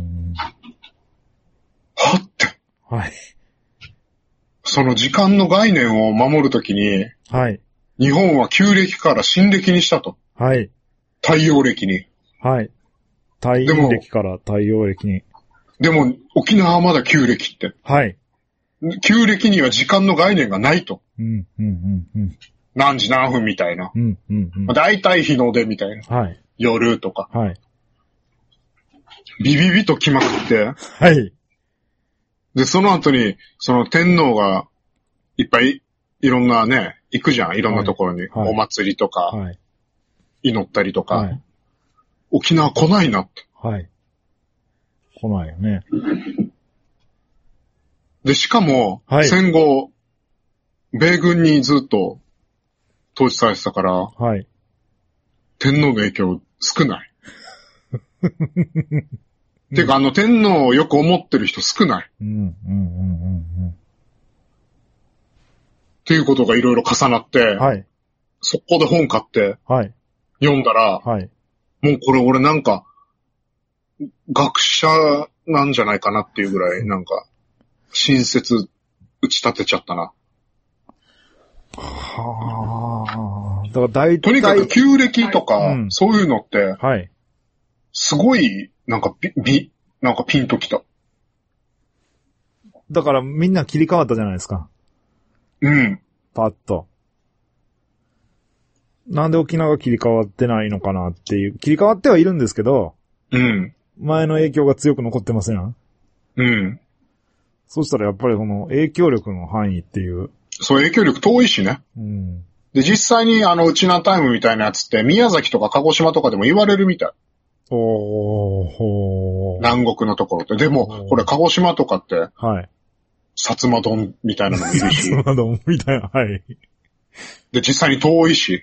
って。 はい。 その時間の概念を守るときに、 はい。 日本は旧暦から新暦にしたと。 はい。 太陽暦に。 はい。太陽暦から太陽暦に。 でも、沖縄はまだ旧暦って。 はい。 旧暦には時間の概念がないと。何時何分みたいな。だいたい日の出みたいな。 はい。 夜とか。 はい。 ビビビと来まくって。 はい。 で、その後に、その天皇がいっぱいいろんなね、行くじゃん。いろんなところに。お祭りとか、祈ったりとか。沖縄来ないなって。 はい。来ないよね。 で、しかも、戦後、米軍にずっと統治されてたから、天皇の影響少ない。てか、天皇をよく思ってる人少ない。っていうことがいろいろ重なって、そこで本買って、読んだら、もうこれ俺なんか、学者なんじゃないかなっていうぐらい、なんか、親切打ち立てちゃったな。 だからとにかく旧暦とか、そういうのって、すごい、なんかなんかピンときた。 だからみんな切り替わったじゃないですか。パッと。なんで沖縄が切り替わってないのかなっていう。切り替わってはいるんですけど、 うん。 前の影響が強く残ってますやん。 うん。 そしたらやっぱりその影響力の範囲っていう。 そう、影響力遠いしね。 うん。 で、実際にウチナタイムみたいなやつって宮崎とか鹿児島とかでも言われるみたい。南国のところって。でも、これ鹿児島とかって、 はい。 薩摩丼みたいなのもいるし。 薩摩丼みたいな、はい。 で、実際に遠いし。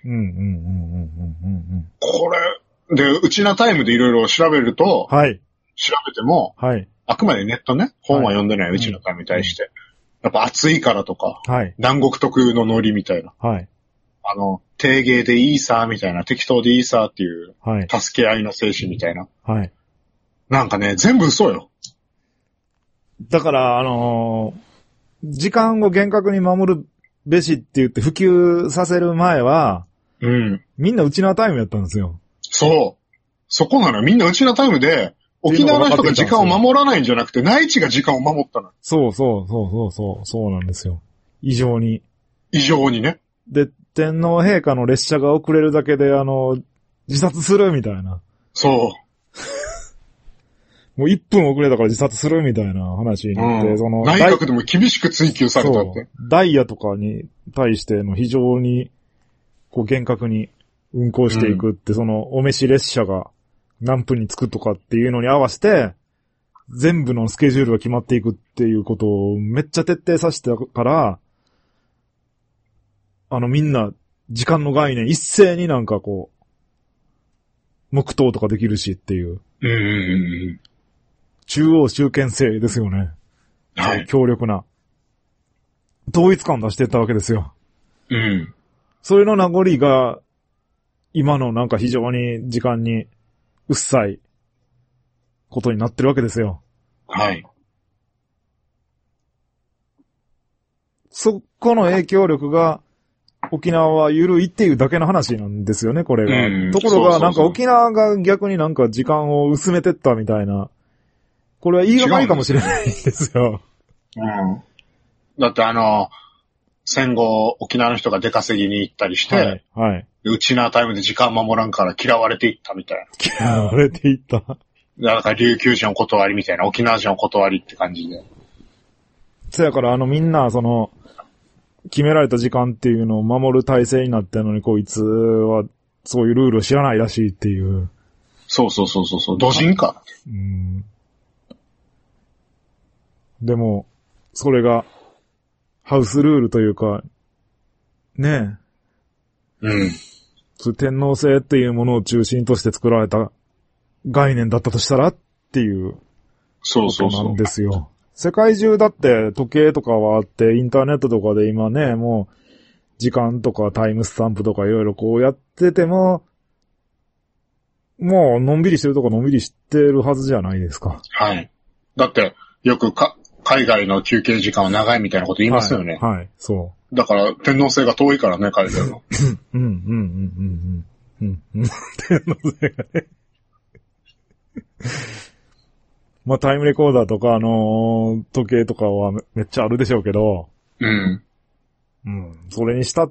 これ、で、うちなタイムでいろいろ調べると、 はい。 調べても、 はい。 あくまでネットね、本は読んでないうちなタイムに対して、やっぱ暑いからとか、 はい。 南国特有のノリみたいな。 はい。 定芸でいいさ、みたいな、適当でいいさっていう、 はい。 助け合いの精神みたいな。 はい。 なんかね、全部嘘よ。 だから、時間を厳格に守るべしって言って普及させる前は、 うん。 みんなうちなタイムやったんですよ。 そう。そこなのよ。みんなうちなタイムで、沖縄の人が時間を守らないんじゃなくて、内地が時間を守ったの。 そうなんですよ。異常に。 異常にね。 で、天皇陛下の列車が遅れるだけで、自殺するみたいな。 そう。 もう1分遅れたから自殺するみたいな話になって、 内閣でも厳しく追及されたって。 ダイヤとかに対しての非常に、厳格に運行していくって、お召し列車が何分に着くとかっていうのに合わせて、全部のスケジュールが決まっていくっていうことをめっちゃ徹底させてから、みんな、時間の概念一斉に黙祷とかできるしっていう。中央集権制ですよね。はい。強力な。統一感出していったわけですよ。 うん。 それの名残が、今の非常に時間に、うっさい、ことになってるわけですよ。 はい。 そこの影響力が、沖縄は緩いっていうだけの話なんですよね、これが。ところが、沖縄が逆に時間を薄めてったみたいな。これは言いがかりかもしれないんですよ。 だって戦後、沖縄の人が出稼ぎに行ったりして、 はい。 うちなタイムで時間守らんから嫌われていったみたいな。嫌われていった。 だから琉球人お断りみたいな、沖縄人お断りって感じで。 そやからみんな決められた時間っていうのを守る体制になってるのに、こいつはそういうルールを知らないらしいっていう。 そう。土人か。 でも、それが、ハウスルールというか、ねえ。 天皇制っていうものを中心として作られた概念だったとしたらっていうことなんですよ。世界中だって時計とかはあって、インターネットとかで今ね、もう、時間とかタイムスタンプとかいろいろやってても、もうのんびりしてるとこのんびりしてるはずじゃないですか。 はい。だって、よく海外の休憩時間は長いみたいなこと言いますよね。 はい、そう。 だから天皇制が遠いからね、海外の。 天皇制がね。まあ、タイムレコーダーとか、時計とかはめっちゃあるでしょうけど。それにしたって、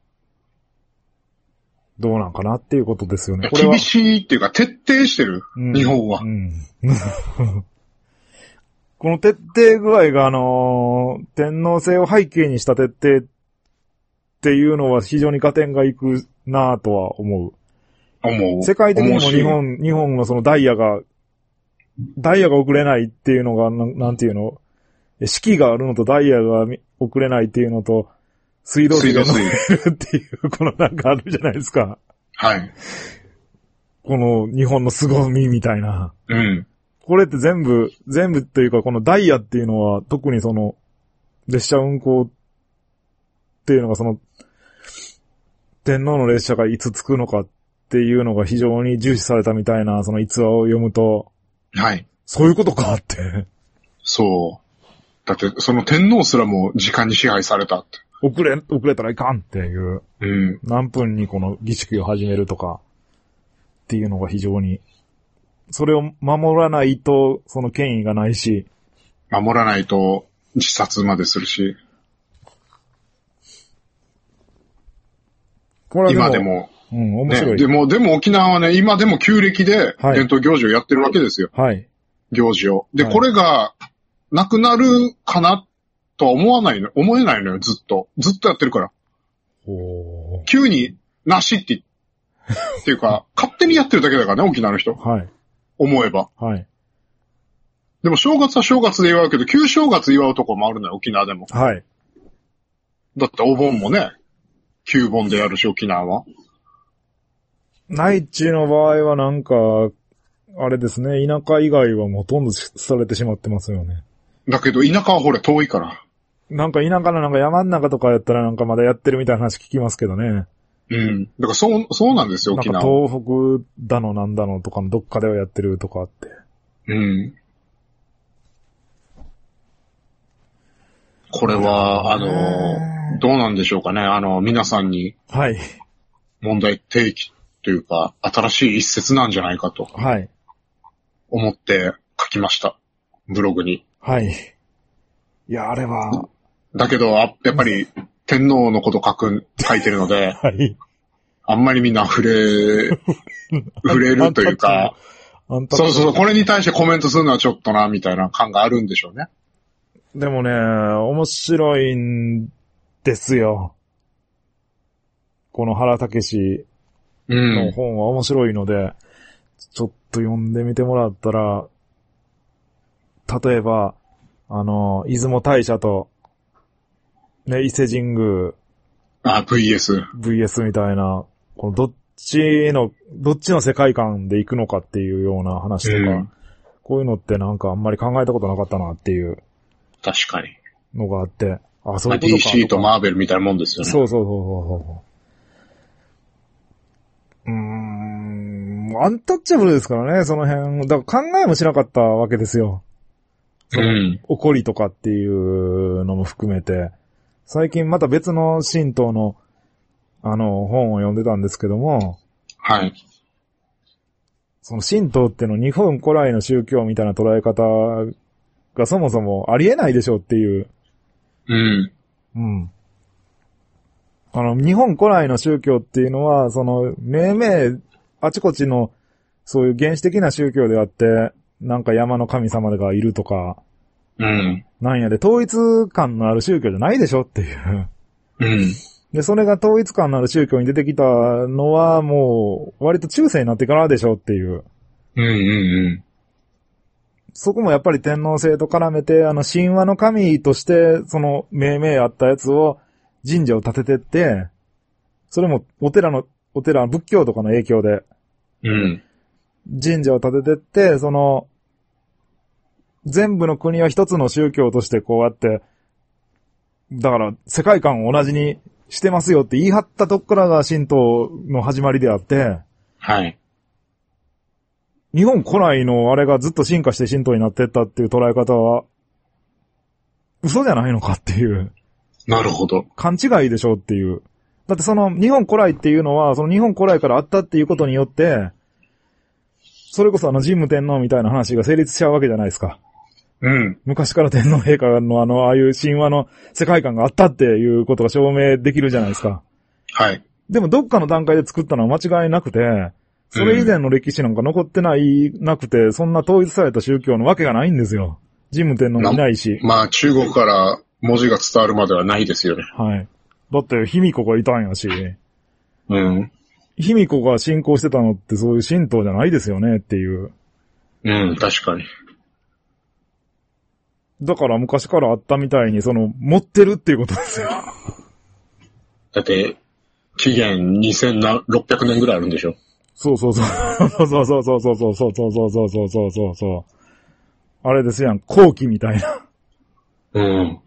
どうなんかなっていうことですよね。 これは厳しいっていうか、徹底してる、日本は。 この徹底具合が、天皇制を背景にした徹底っていうのは非常に合点がいくなぁとは思う。世界的にも日本のダイヤが遅れないっていうのが、なんていうの、四季があるのとダイヤが遅れないっていうのと、水道水が乗れるっていう、あるじゃないですか。 はい。 この日本の凄みみたいな。これって全部っていうか、このダイヤっていうのは、特に列車運行っていうのが天皇の列車がいつ着くのかっていうのが非常に重視されたみたいな、逸話を読むと、 はい。 そういうことかって。 そう。だって、天皇すらも時間に支配されたって。 遅れたらいかんっていう。何分にこの儀式を始めるとか、っていうのが非常に、それを守らないと、権威がないし。 守らないと、自殺までするし。 これは今でも、 面白い。 ね、でも沖縄はね、今でも旧暦で伝統行事をやってるわけですよ。 はい。 行事を。で、これが、なくなるかなとは思えないのよ、ずっとやってるから。急に、なしっていうか、勝手にやってるだけだからね、沖縄の人。 はい。 思えば。 はい。 でも正月は正月で祝うけど、旧正月祝うとこもあるのよ、沖縄でも。 はい。 だってお盆もね、旧盆でやるし、沖縄は。 内地の場合はなんか、あれですね、田舎以外はほとんどされてしまってますよね。 だけど田舎はほら遠いから。 なんか田舎のなんか山の中とかやったらなんかまだやってるみたいな話聞きますけどね。 うん。だからそうなんですよ、沖縄。 なんか東北だのなんだのとかのどっかではやってるとかあって。 うん。これは、どうなんでしょうかね。皆さんに。 はい。 問題提起というか、新しい一節なんじゃないかと。 はい。 思って書きました。ブログに。 はい。いや、あれは。 だけど、やっぱり、天皇のこと書いてるので、 はい。 あんまりみんな触れるというか、そう、これに対してコメントするのはちょっとな、みたいな感があるんでしょうね。 でもね、面白いんですよ。この原武史の本は面白いので、ちょっと読んでみてもらったら、例えば、出雲大社と、ね、伊勢神宮。VS みたいな、このどっちの世界観で行くのかっていうような話とか、こういうのってなんかあんまり考えたことなかったなっていう。 確かに。 のがあって、そういうことか。 DC とマーベルみたいなもんですよね。 そう。アンタッチャブルですからね、その辺。だから考えもしなかったわけですよ。怒りとかっていうのも含めて。最近また別の神道の、本を読んでたんですけども。 はい。 その神道っての日本古来の宗教みたいな捉え方がそもそもありえないでしょうっていう。日本古来の宗教っていうのは、あちこちの、そういう原始的な宗教であって、なんか山の神様がいるとか、なんやで、統一感のある宗教じゃないでしょっていう。で、それが統一感のある宗教に出てきたのは、もう、割と中世になってからでしょっていう。そこもやっぱり天皇制と絡めて、神話の神として、命名あったやつを神社を建ててって、それもお寺、仏教とかの影響で、神社を建ててって、全部の国は一つの宗教としてこうやって、だから世界観を同じにしてますよって言い張ったとこからが神道の始まりであって、 はい。 日本古来のあれがずっと進化して神道になってったっていう捉え方は、嘘じゃないのかっていう。 なるほど。 勘違いでしょっていう。だって日本古来っていうのは、日本古来からあったっていうことによって、それこそ神武天皇みたいな話が成立しちゃうわけじゃないですか。昔から天皇陛下のああいう神話の世界観があったっていうことが証明できるじゃないですか。 はい。 でもどっかの段階で作ったのは間違いなくて、それ以前の歴史なんか残ってなくて、そんな統一された宗教のわけがないんですよ。神武天皇もいないし。 まあ中国から文字が伝わるまではないですよね。 はい。だって卑弥呼がいたんやし。卑弥呼が信仰してたのってそういう神道じゃないですよねっていう。 確かに。 だから昔からあったみたいに持ってるっていうことですよ。 だって、紀元2600年ぐらいあるんでしょ？ そう。あれですやん、後期みたいな。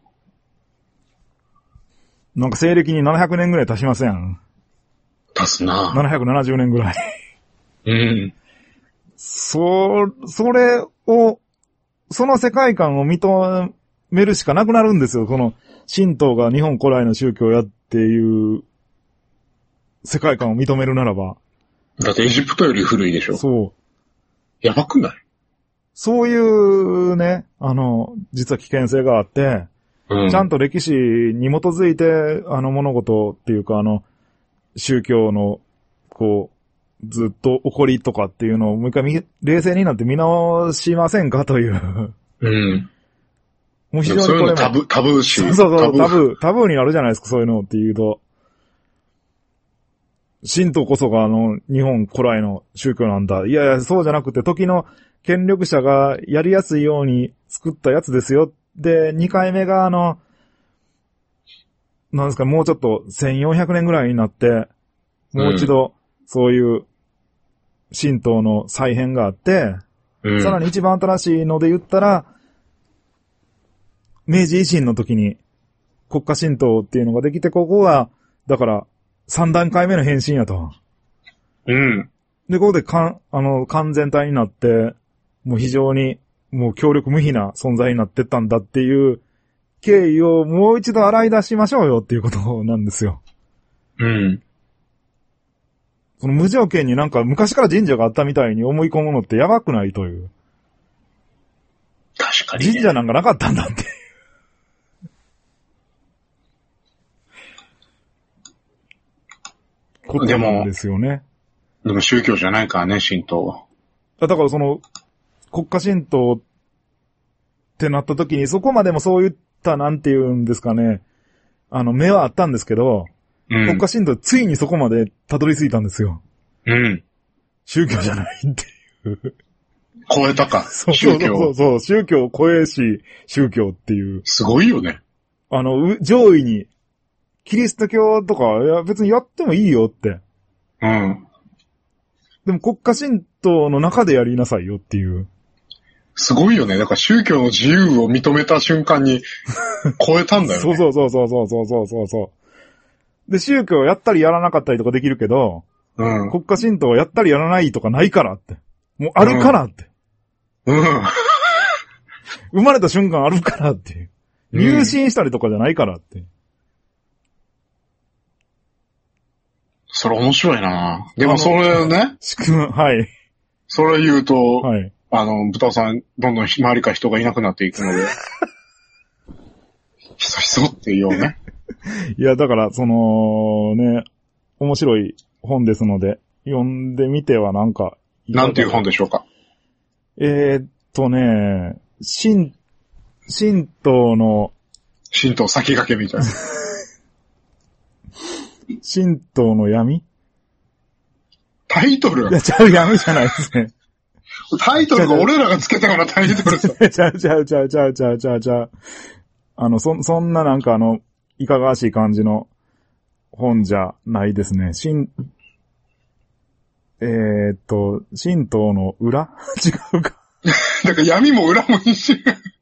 なんか西暦に700年ぐらい経ちますやん。 経つな。 770年ぐらい。それを、その世界観を認めるしかなくなるんですよ。この神道が日本古来の宗教やっていう世界観を認めるならば。 だってエジプトより古いでしょ。 そう。 やばくない？ そういうね、実は危険性があって、ちゃんと歴史に基づいて、物事っていうか宗教のこう、ずっと起こりとかっていうのをもう一回冷静になって見直しませんかという。 うん。 もう非常にこれも。 タブーし。 そう、タブーになるじゃないですか、そういうのって言うと。神道こそが日本古来の宗教なんだ。いやいや、そうじゃなくて、時の権力者がやりやすいように作ったやつですよ。で、2回目がなんですか、もうちょっと1400年ぐらいになって、もう一度、そういう神道の再編があって、さらに一番新しいので言ったら、明治維新の時に国家神道っていうのができて、ここが、だから3段階目の変身やと。で、ここで完全体になって、もう非常に、もう強力無比な存在になってったんだっていう経緯をもう一度洗い出しましょうよっていうことなんですよ。その無条件になんか昔から神社があったみたいに思い込むのってやばくないという。 確かに、ね。 神社なんかなかったんだって。ことなんですよね。 でも宗教じゃないからね、神道は。 だからその、国家神道ってなった時に、そこまでもそういったなんていうんですかね、目はあったんですけど、国家神道ついにそこまでたどり着いたんですよ。宗教じゃないっていう。 超えたか。 宗教。そう、宗教を超えし、宗教っていう。 すごいよね。 上位に、キリスト教とか、いや別にやってもいいよって。でも国家神道の中でやりなさいよっていう。 すごいよね。だから宗教の自由を認めた瞬間に超えたんだよね。 そう。で、宗教をやったりやらなかったりとかできるけど、国家神道をやったりやらないとかないからって。もうあるからって。生まれた瞬間あるからっていう。入信したりとかじゃないからって。 それ面白いな。でもそれね。 はい。 それ言うと、 はい。 豚さん、どんどん周りから人がいなくなっていくので、ひそひそっていうね。 いや、だから、ね、面白い本ですので、読んでみてはなんか。 なんていう本でしょうか。 神道の。 神道先駆けみたいな。 神道の闇？ タイトル？ いや、闇じゃないですね。 タイトルが俺らがつけたようなタイトルさ。 ちゃう。そんななんかいかがわしい感じの本じゃないですね。神道の裏？違うか。 だから闇も裏も一緒。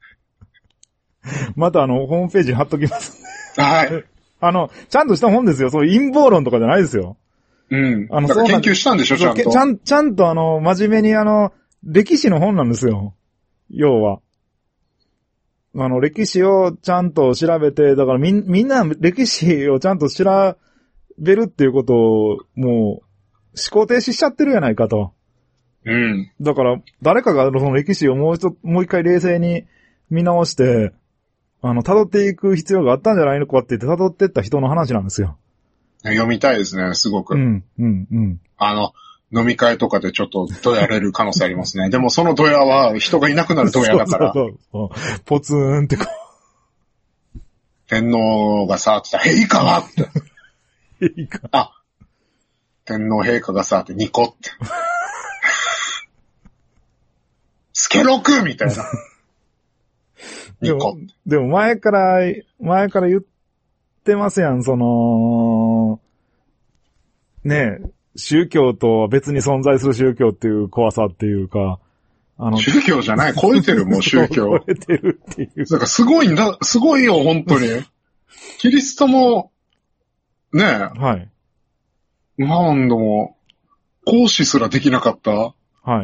またホームページに貼っときますね。 はい。 ちゃんとした本ですよ。そういう陰謀論とかじゃないですよ。 研究したんでしょ、ちゃんと。 ちゃんと真面目に歴史の本なんですよ。要は。歴史をちゃんと調べて、だからみんな歴史をちゃんと調べるっていうことを、もう、思考停止しちゃってるやないかと。だから、誰かがその歴史をもう一回冷静に見直して、辿っていく必要があったんじゃないのかって言って辿っていった人の話なんですよ。 読みたいですね、すごく。飲み会とかでちょっとドヤれる可能性ありますね。でもそのドヤは人がいなくなるドヤだから。 そう。ポツーンってこう。天皇がさ、って言ったら、陛下はって。 陛下。 天皇陛下がさ、ってニコって。スケロクみたいな。 でも前から言ってますやん、ねえ、宗教とは別に存在する宗教っていう怖さっていうか、 宗教じゃない、超えてるもん、宗教。 超えてるっていう。 なんかすごいよ、本当に。キリストも、ねえ。 はい。 何度も、講師すらできなかった。 はい。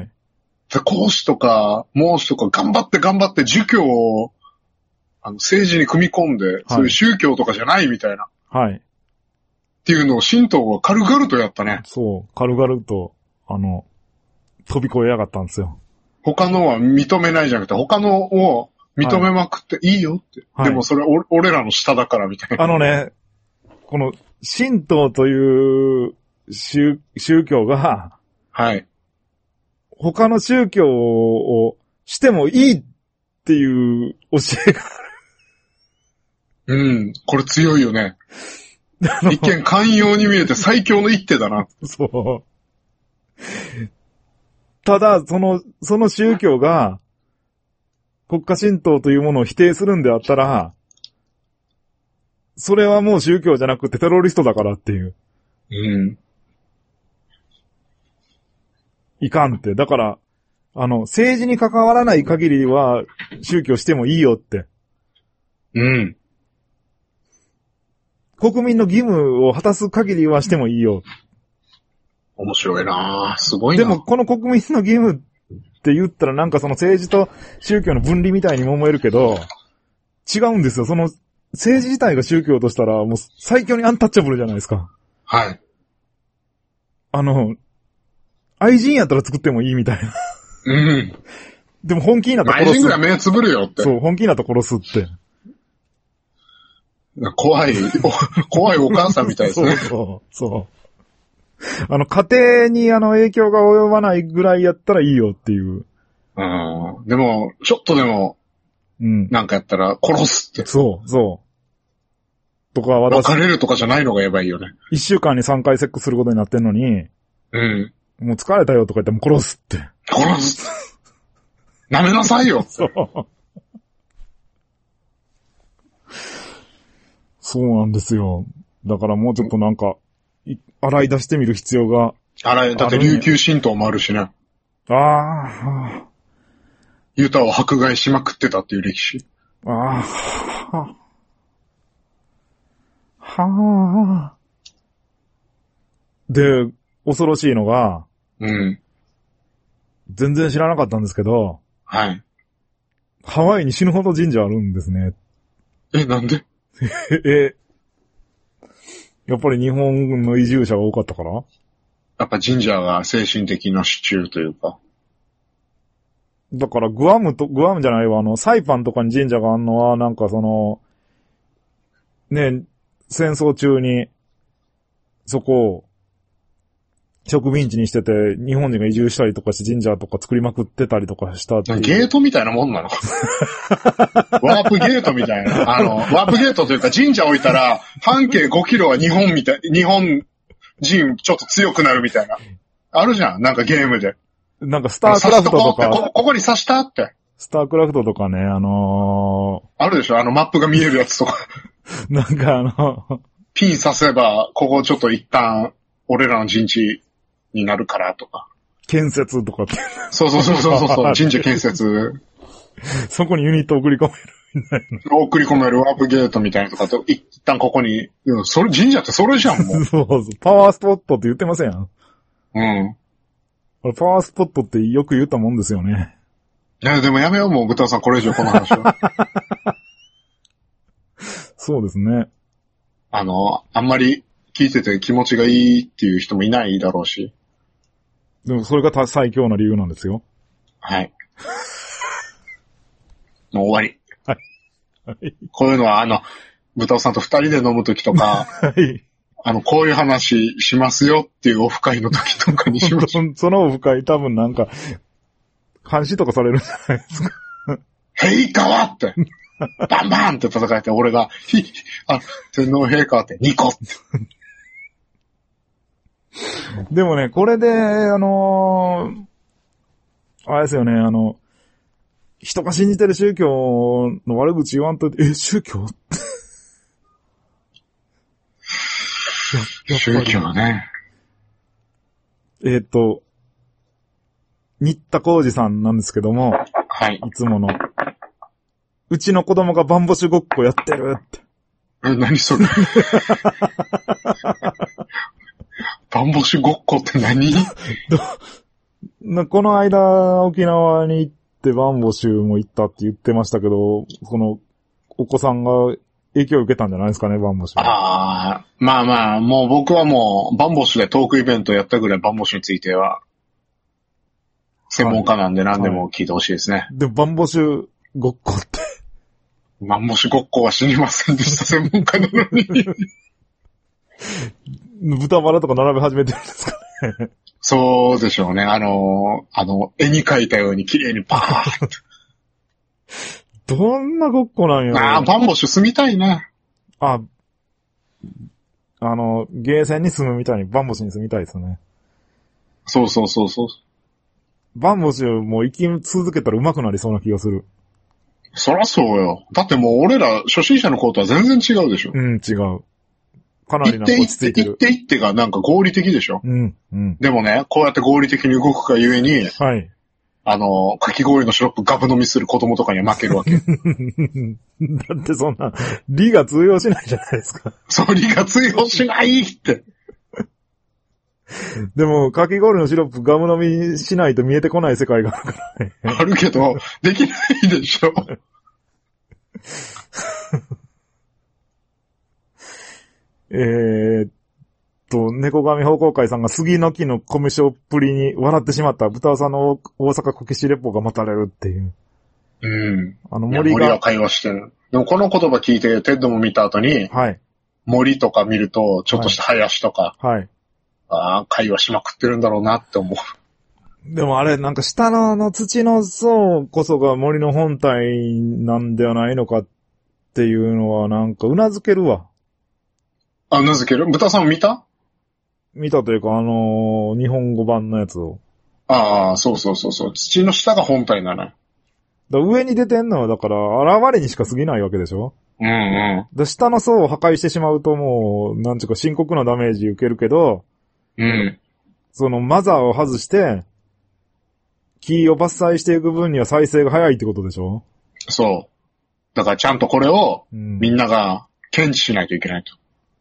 講師とか、孟子とか頑張って儒教を、政治に組み込んで、はい、そういう宗教とかじゃないみたいな。 はい。 っていうのを神道は軽々とやったね。 そう、軽々と、飛び越えやがったんですよ。 他のは認めないじゃなくて、他のを認めまくっていいよって。はい、でもそれ俺らの下だからみたいな。 この神道という宗教が、 はい。 他の宗教をしてもいいっていう教えがある。うん。これ強いよね。一見寛容に見えて最強の一手だな。 そう。ただ、その宗教が、国家神道というものを否定するんであったら、それはもう宗教じゃなくてテロリストだからっていう。 うん。 いかんって。だから、政治に関わらない限りは宗教してもいいよって。 うん。 国民の義務を果たす限りはしてもいいよ。 面白いなぁ。すごいな。 でも、この国民の義務って言ったらなんかその政治と宗教の分離みたいにも思えるけど、違うんですよ。その政治自体が宗教としたらもう最強にアンタッチャブルじゃないですか。 はい。 愛人やったら作ってもいいみたいな。 うん。 でも本気になったら殺す。愛人が目つぶるよって。 そう、本気になったら殺すって。 怖いお母さんみたいですね。 そう。家庭に影響が及ばないぐらいやったらいいよっていう。 でも、ちょっとでも、なんかやったら殺すって。 そう。とか別れるとかじゃないのがやばいよね。 1週間に3回セックスすることになってんのに、もう疲れたよとか言っても殺すって。 殺す舐めなさいよそう。そうなんですよ。だからもうちょっとなんか、洗い出してみる必要が。 だって琉球神道もあるしね。ユタを迫害しまくってたっていう歴史。 で、恐ろしいのが、全然知らなかったんですけど、 はい。 ハワイに死ぬほど神社あるんですね。 なんでやっぱり日本の移住者が多かったから？ やっぱ神社が精神的な支柱というか。 だからグアムじゃないわ、サイパンとかに神社があんのは、なんかね、戦争中に、そこを、植民地にしてて、日本人が移住したりとかして神社とか作りまくってたりとかしたっていう。 ゲートみたいなもんなのワープゲートみたいな。ワープゲートというか神社置いたら、半径5キロは日本人ちょっと強くなるみたいな。あるじゃん、なんかゲームで。 なんかスタークラフトとか。 ここに刺したって。 スタークラフトとかね、 あるでしょ、マップが見えるやつとか。 なんかピン刺せば、ここちょっと一旦、俺らの陣地になるからとか。 建設とかって。 そう。神社建設。 そこにユニット送り込めるみたいな。送り込めるワープゲートみたいなとかと、一旦ここに、神社ってそれじゃん、もう。 そう。パワースポットって言ってませんやん。パワースポットってよく言ったもんですよね。 いや、でもやめよう、もう、豚さん、これ以上この話は。 そうですね。 あんまり聞いてて気持ちがいいっていう人もいないだろうし。 でもそれが最強な理由なんですよ。 はい。もう終わり。 はい。 こういうのは、豚さんと二人で飲むときとか、 はい。 こういう話しますよっていうオフ会の時とかにしましょう。 そのオフ会多分なんか、監視とかされるんじゃないですか。 へいかわって、バンバンって叩かれて、俺が、天皇陛下ってニコって。 でもね、これで、あれですよね、人が信じてる宗教の悪口言わんと、宗教宗教ね。 新田浩二さんなんですけども、 はい。 いつもの。うちの子供がバンボシュごっこやってるって。 何それバンボシュごっこって何この間、沖縄に行ってバンボシュも行ったって言ってましたけど、お子さんが影響を受けたんじゃないですかね、バンボシュ。 まあ、もう僕はもう、バンボシュでトークイベントやったぐらいバンボシュについては、専門家なんで何でも聞いてほしいですね。 で、バンボシュごっこって。 バンボシュごっこは知りませんでした、専門家なのに。 豚バラとか並べ始めてるんですかね。 そうでしょうね。絵に描いたように綺麗にパーッと。どんなごっこなんやろ。 ああ、バンボッシュ住みたいね。 あ、ゲーセンに住むみたいにバンボッシュに住みたいですね。 そうそうそうそう。 バンボッシュも生き続けたら上手くなりそうな気がする。 そらそうよ。だってもう俺ら初心者の子とは全然違うでしょ。 うん、違う。かなりなんか落ち着いてる。 一手がなんか合理的でしょ。 うん、うん。でもね、こうやって合理的に動くがゆえに、 はい。 かき氷のシロップガブ飲みする子供とかには負けるわけ。だってそんな、理が通用しないじゃないですか。 そう、理が通用しないって。 でも、かき氷のシロップガム飲みしないと見えてこない世界があるからね。 あるけど、できないでしょ。 猫神奉公会さんが杉の木の米しょっぷりに笑ってしまった豚さんの大阪こけしレポが待たれるっていう。 うん。森が会話してる。でもこの言葉聞いてテッドも見た後に、 はい。 森とか見ると、ちょっとした林とか、 はい。 ああ、会話しまくってるんだろうなって思う。 でもあれ、なんか下の土の層こそが森の本体なんではないのかっていうのはなんか頷けるわ。 あ、頷ける？豚さん見たというか、日本語版のやつを。 ああ、そうそうそうそう。土の下が本体なのよ。 上に出てんのは、だから、現れにしか過ぎないわけでしょ？ うんうん。 で、下の層を破壊してしまうともう、なんちゅうか深刻なダメージ受けるけど、 うん。 そのマザーを外して、木を伐採していく分には再生が早いってことでしょ？ そう。だからちゃんとこれを、みんなが検知しないといけないと。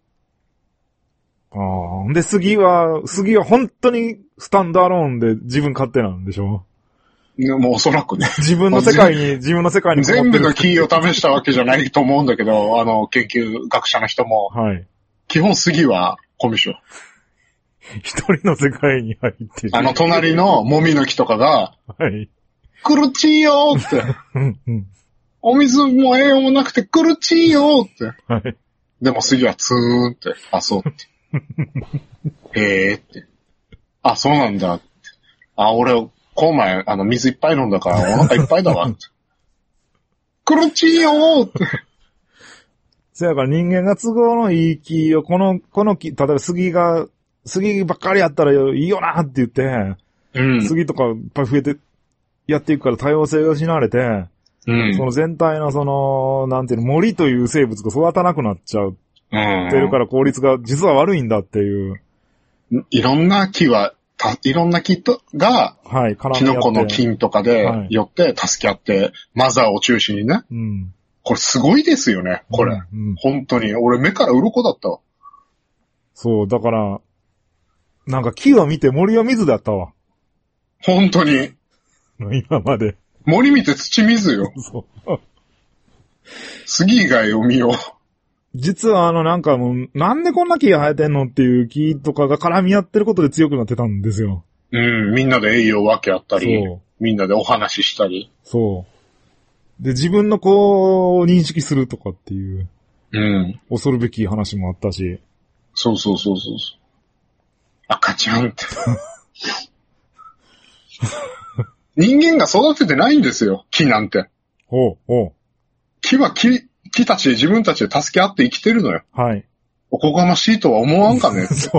ああ。で、杉は本当にスタンドアローンで自分勝手なんでしょ？ もうおそらくね。 自分の世界に全部のキーを試したわけじゃないと思うんだけど、研究学者の人も。 はい。 基本杉はコミュ障。 一人の世界に入ってる。 隣のもみの木とかが、 はい。 苦しいよーって。お水も栄養もなくて苦しいよーって。 はい。 でも杉はツーンって、あ、そうって。へーって。あ、そうなんだって。あ、俺、この前、水いっぱい飲んだからお腹いっぱいだわって。苦しいよーって。 そやから人間が都合のいい木を、この木、例えば杉ばっかりやったらいいよなって言って、 うん、 杉とかいっぱい増えてやっていくから多様性が失われて、 うん、 その全体のなんていうの、森という生物が育たなくなっちゃうってるから効率が実は悪いんだっていう。 いろんな木が、 はい、 キノコの菌とかでよって助け合って、マザーを中心にね。 うん、 これすごいですよね、これ。本当に。俺目から鱗だったわ。 そう、だから、なんか木を見て森は水だったわ。 本当に。 今まで。 森見て土水よ。 そう。 杉以外を見よう。 実はなんかもう、なんでこんな木が生えてんのっていう木とかが絡み合ってることで強くなってたんですよ。 うん、みんなで栄養分け合ったり、みんなでお話ししたり。 そう。で、自分の子を認識するとかっていう、 うん。 恐るべき話もあったし。 そう。赤ちゃんって。人間が育ててないんですよ、木なんて。 ほう。 木は木たちで自分たちで助け合って生きてるのよ。 はい。 おこがましいとは思わんかねって。 そう。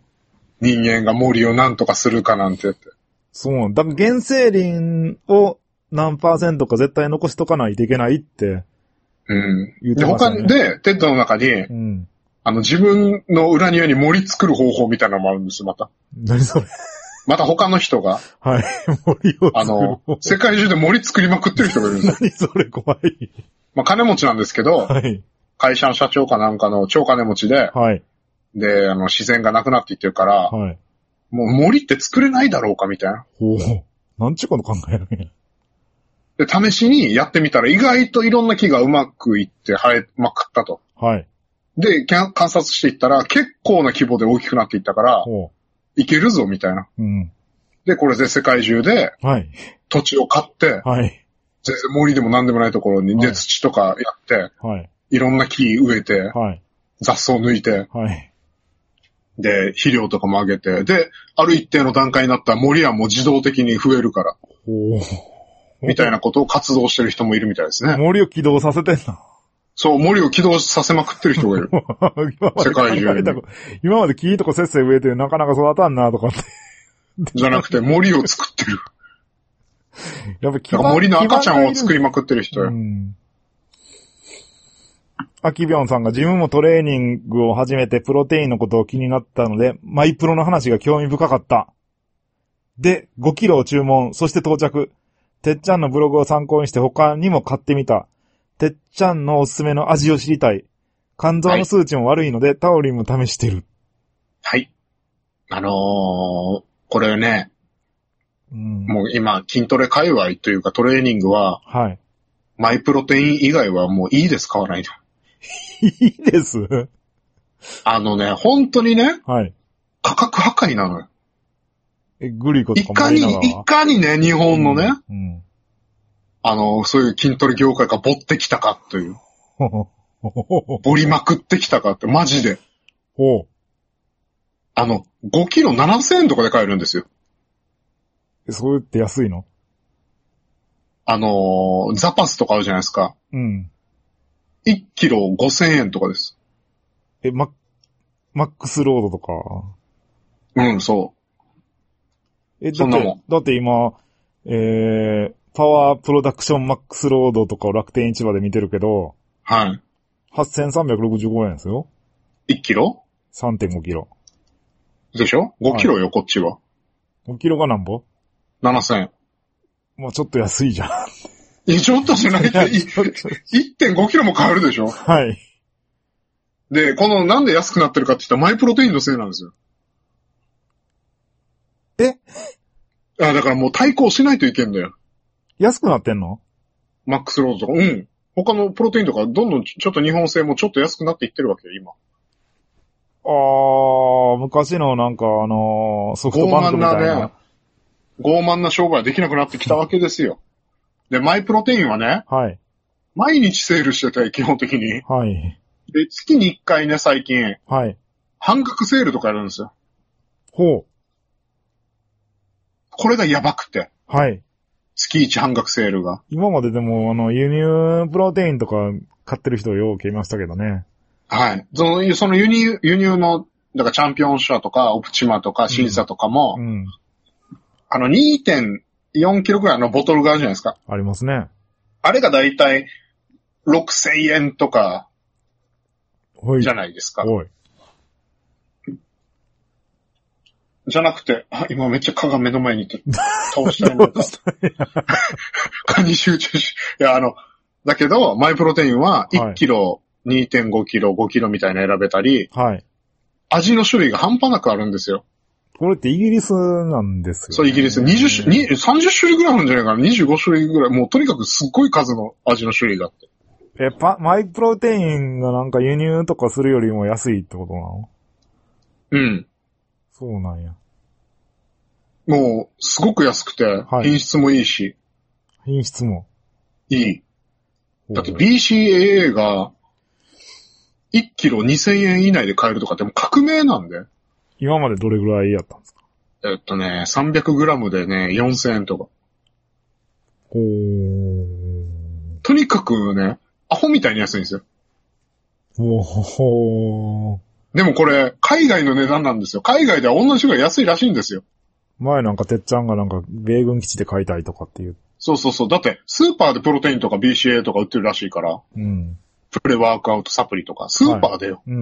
人間が森を何とかするかなんてって。 そう。だから原生林を何%か絶対残しとかないといけないって。言ってましたね。 で、テッドの中に、自分の裏庭に森作る方法みたいなのもあるんですよ、また。 何それまた他の人が。 はい。森を作る。 世界中で森作りまくってる人がいるんですよ。 何それ怖い。 まあ、金持ちなんですけど、 はい。 会社の社長かなんかの超金持ちで、 はい。 で、自然がなくなっていってるから、 はい。 もう森って作れないだろうかみたいな。 ほう。なんちゅうこと考えるね。 で、試しにやってみたら意外といろんな木がうまくいって生えまくったと。 はい。 で、観察していったら結構な規模で大きくなっていったから、いけるぞみたいな。 うん。 で、これで世界中で、 はい。 土地を買って、 はい。 全然森でも何でもないところに、で、土とかやって、 はい。 いろんな木植えて、 はい。 雑草抜いて、 はい。 で、肥料とかも上げて、で、ある一定の段階になったら森はもう自動的に増えるから。みたいなことを活動してる人もいるみたいですね。 森を起動させてんの？ そう、森を起動させまくってる人がいる。世界中に。 今まで木とかせっせ植えてなかなか育たんなとかって。 じゃなくて森を作ってる。 やっぱ森の赤ちゃんを作りまくってる人よ。 アキビョンさんが自分もトレーニングを始めてプロテインのことを気になったので、マイプロの話が興味深かった。で、5キロを注文、そして到着。てっちゃんのブログを参考にして他にも買ってみた。てっちゃんのおすすめの味を知りたい。肝臓の数値も悪いので、タオリンも試してる。 はい。これね、もう今筋トレ界隈というかトレーニングは、はい。マイプロテイン以外はもういいです、買わないと。 いいです。 本当にね、はい。価格破壊なのよ。 グリコとかもいかにね、日本のね、そういう筋トレ業界がぼってきたかという。ぼりまくってきたかって、マジで。5キロ7000円とかで買えるんですよ。 そうやって安いの？ ザパスとかあるじゃないですか。うん。1キロ5000円とかです。 マックスロードとか。 うん、そう。そんなもん。 だって今、パワープロダクションマックスロードとかを楽天市場で見てるけど、はい。8365円ですよ。 1キロ ?3.5 キロ。 でしょ ?5 キロよ、はい、こっちは。 5キロが何ぼ ?7000 円。 もうちょっと安いじゃん。 ちょっとじゃないって、1.5 キロも変わるでしょ？はい。で、なんで安くなってるかって言ったらマイプロテインのせいなんですよ。だからもう対抗しないといけんだよ。 安くなってんの？ マックスロードとか、うん。他のプロテインとか、どんどんちょっと日本製もちょっと安くなっていってるわけよ、今。 昔のなんかソフトバンクみたいな。 傲慢な商売できなくなってきたわけですよ。で、マイプロテインはね、はい。毎日セールしてて、基本的に。はい。で、月に1回ね、最近。はい。半額セールとかやるんですよ。ほう。これがやばくて。はい。月1半額セールが。 今まででも、輸入プロテインとか買ってる人ようけましたけどね。 はい。その輸入の、だからチャンピオン社とか、オプチマとか、審査とかも、2.4 キロぐらいのボトルがあるじゃないですか。 ありますね。 あれがだいたい6000円とか、じゃないですか。はい。じゃなくて、今めっちゃ蚊が目の前にいて、倒したいのか。蚊に集中し、だけど、マイプロテインは1キロ、はい、2.5 キロ、5キロみたいな選べたり、はい。味の種類が半端なくあるんですよ。 これってイギリスなんですよね。 そう、イギリス。30種類ぐらいあるんじゃないかな。25種類ぐらい。もうとにかくすっごい数の味の種類があって。 マイプロテインがなんか輸入とかするよりも安いってことなの？うん。そうなんや。 もう、すごく安くて、はい、品質もいいし。 品質もいい。だって BCAA が、1キロ2000円以内で買えるとかってもう革命なんで。 今までどれぐらいやったんですか ？300グラムでね、4000円とか。とにかくね、アホみたいに安いんですよ。でもこれ、海外の値段なんですよ。海外では同じぐらい安いらしいんですよ。 前なんかてっちゃんがなんか米軍基地で買いたいとかっていう。 そう。だって、スーパーでプロテインとか BCA とか売ってるらしいから。うん。プレワークアウトサプリとか、スーパーでよ。はい。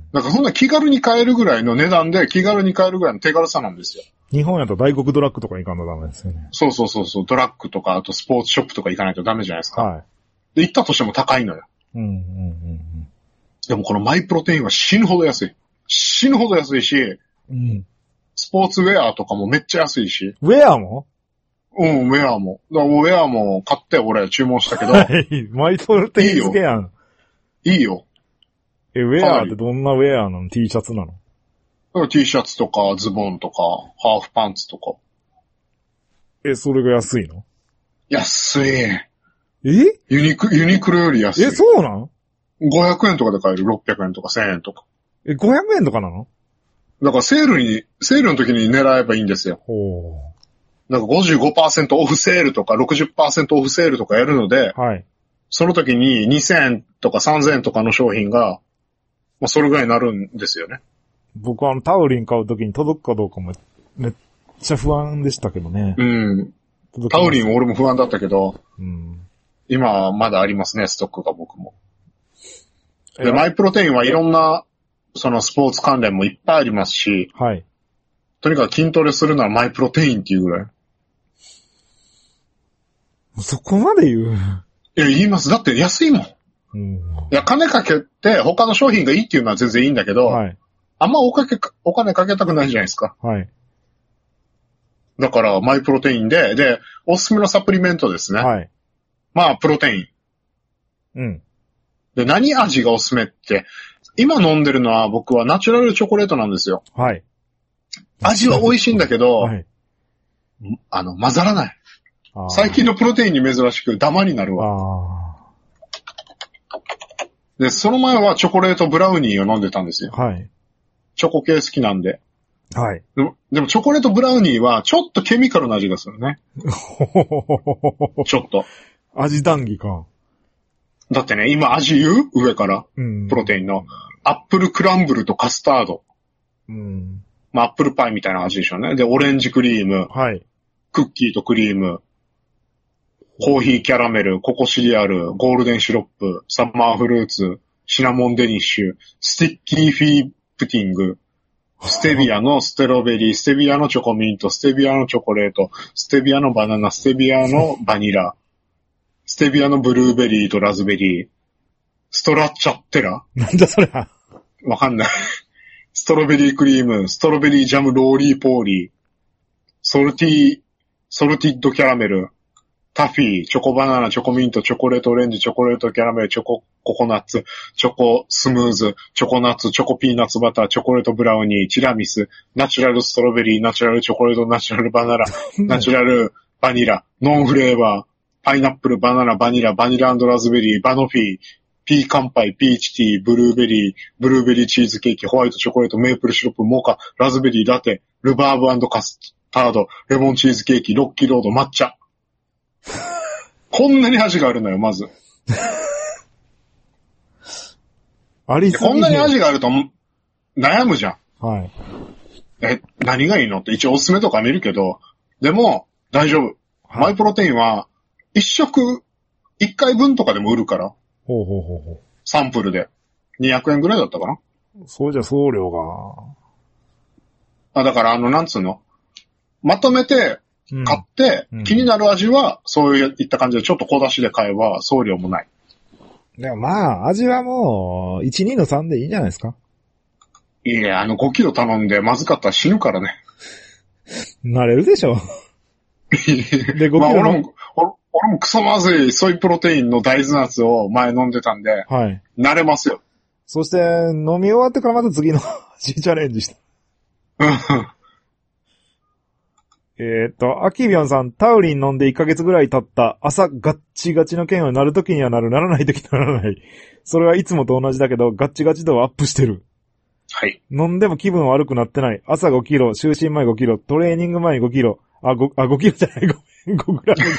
なんかそんな気軽に買えるぐらいの値段で気軽に買えるぐらいの手軽さなんですよ。 日本やと大黒ドラッグとか行かんとダメですよね。 そう。ドラッグとか、あとスポーツショップとか行かないとダメじゃないですか。はい。で、行ったとしても高いのよ。でもこのマイプロテインは死ぬほど安い。死ぬほど安いし、うん。スポーツウェアとかもめっちゃ安いし。 ウェアも？ うん、ウェアも。だからもうウェアも買って俺注文したけど。 はい。マイプロテイン付けやん。 いいよ。 ウェアってどんなウェアなの？ T シャツなの？ T シャツとかズボンとかハーフパンツとか。 それが安いの？ 安い。ユニクロより安い。 そうなん？ 500円とかで買える。600円とか1000円とか。 500円とかなの？ だからセールの時に狙えばいいんですよ。なんか 55% オフセールとか 60% オフセールとかやるので、はい。その時に2000円とか3000円とかの商品が、まあ、それぐらいになるんですよね。 僕はタウリン買う時に届くかどうかもめっちゃ不安でしたけどね。 うん。タウリンは俺も不安だったけど、うん、今はまだありますね、ストックが僕も。で、マイプロテインはいろんな、そのスポーツ関連もいっぱいありますし、はい。とにかく筋トレするならマイプロテインっていうぐらい。 そこまで言う？ いや、言います。だって安いもん。うん、いや、金かけて他の商品がいいっていうのは全然いいんだけど、はい。あんまお金かけたくないじゃないですか。はい。だから、マイプロテインで、おすすめのサプリメントですね。はい。まあ、プロテイン。うん。で、何味がおすすめって、今飲んでるのは僕はナチュラルチョコレートなんですよ。はい。味は美味しいんだけど、はい。混ざらない。最近のプロテインに珍しくダマになるわ。で、その前はチョコレートブラウニーを飲んでたんですよ。はい。チョコ系好きなんで。はい。でもチョコレートブラウニーはちょっとケミカルな味がするね。ちょっと。 味談義か。 だってね、今味言う？上から。うん。プロテインの。アップルクランブルとカスタード。うん。まあ、アップルパイみたいな味でしょうね。で、オレンジクリーム。はい。クッキーとクリーム。コーヒーキャラメル、ココシリアル、ゴールデンシロップ、サマーフルーツ、シナモンデニッシュ、スティッキーフィープティング、ステビアのステロベリー、ステビアのチョコミント、ステビアのチョコレート、ステビアのバナナ、ステビアのバニラ、ステビアのブルーベリーとラズベリー、ストラッチャッテラ？ なんだそれは。 わかんない。ストロベリークリーム、ストロベリージャムローリーポーリー、ソルティッドキャラメル、タフィー、チョコバナナ、チョコミント、チョコレートオレンジ、チョコレートキャラメル、チョコココナッツ、チョコスムーズ、チョコナッツ、チョコピーナッツバター、チョコレートブラウニー、ティラミス、ナチュラルストロベリー、ナチュラルチョコレート、ナチュラルバナナ、ナチュラルバニラ、ノンフレーバー、パイナップル、バナナ、バニラ、バニラ&ラズベリー、バノフィー、ピーカンパイ、ピーチティー、ブルーベリーチーズケーキ、ホワイトチョコレート、メープルシロップ、モカ、ラズベリー、ラテ、ルバーブ&カスタード、レモンチーズケーキ、ロッキーロード、抹茶。こんなに味があるのよ、まず。 ありすぎる。 こんなに味があると悩むじゃん。はい。何がいいのって一応おすすめとか見るけど、でも大丈夫。はい、マイプロテインは一食1回分とかでも売るから。ほう。サンプルで。200円ぐらいだったかな。 そうじゃ送料が。だからなんつうの？まとめて、買って、気になる味は、そういった感じでちょっと小出しで買えば送料もない。 でもまあ、味はもう、1、2の3でいいんじゃないですか？ いや、5キロ頼んでまずかったら死ぬからね。 慣れるでしょ。 で、5キロ。まあ俺もクソまずいソイプロテインの大豆のやつを前飲んでたんで、はい。慣れますよ。 そして、飲み終わってからまた次の味チャレンジした。アキビョンさん、タウリン飲んで1ヶ月ぐらい経った、朝ガッチガチの剣はなるときにはなる、ならないときにはならない。それはいつもと同じだけど、ガッチガチ度はアップしてる。はい。飲んでも気分悪くなってない。朝5キロ、就寝前5キロ、トレーニング前5キロ。5キロじゃない、5グラム。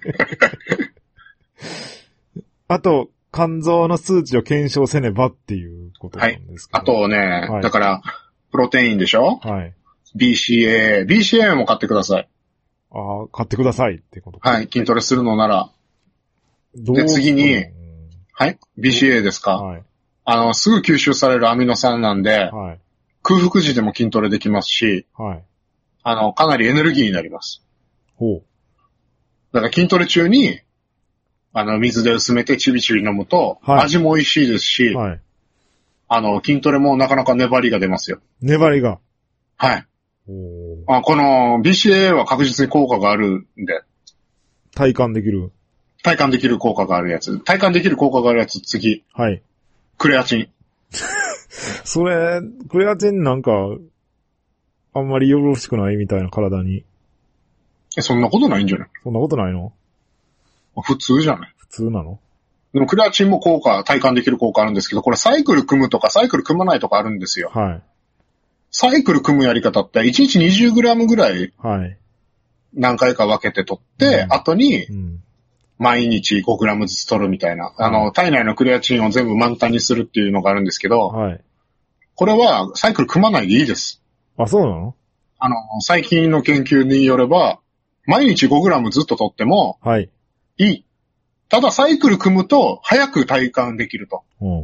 あと、肝臓の数値を検証せねばっていうことなんですけど。 はい。あとね、はい、だから、プロテインでしょ？はい。BCA も買ってください。 買ってくださいってことか。 はい、筋トレするのなら。で、次に、はい、BCA ですか？はい。すぐ吸収されるアミノ酸なんで、はい。空腹時でも筋トレできますし、はい。かなりエネルギーになります。ほう。だから筋トレ中に、水で薄めてチビチビ飲むと、はい、味も美味しいですし、はい。筋トレもなかなか粘りが出ますよ。 粘りが？ はい。この BCA は確実に効果があるんで。 体感できる効果があるやつ。体感できる効果があるやつ、次。はい。クレアチン。 それ、クレアチンなんか、あんまりよろしくないみたいな体に。 そんなことないんじゃない？ そんなことないの？ 普通じゃない？ 普通なの？ でもクレアチンも体感できる効果あるんですけど、これサイクル組むとかサイクル組まないとかあるんですよ。はい。 サイクル組むやり方って、1日 20g ぐらい、何回か分けて取って、後に、毎日 5g ずつ取るみたいな。体内のクレアチンを全部満タンにするっていうのがあるんですけど、これはサイクル組まないでいいです。 あ、そうなの？ 最近の研究によれば、毎日 5g ずっと取っても、いい。ただサイクル組むと、早く体感できると。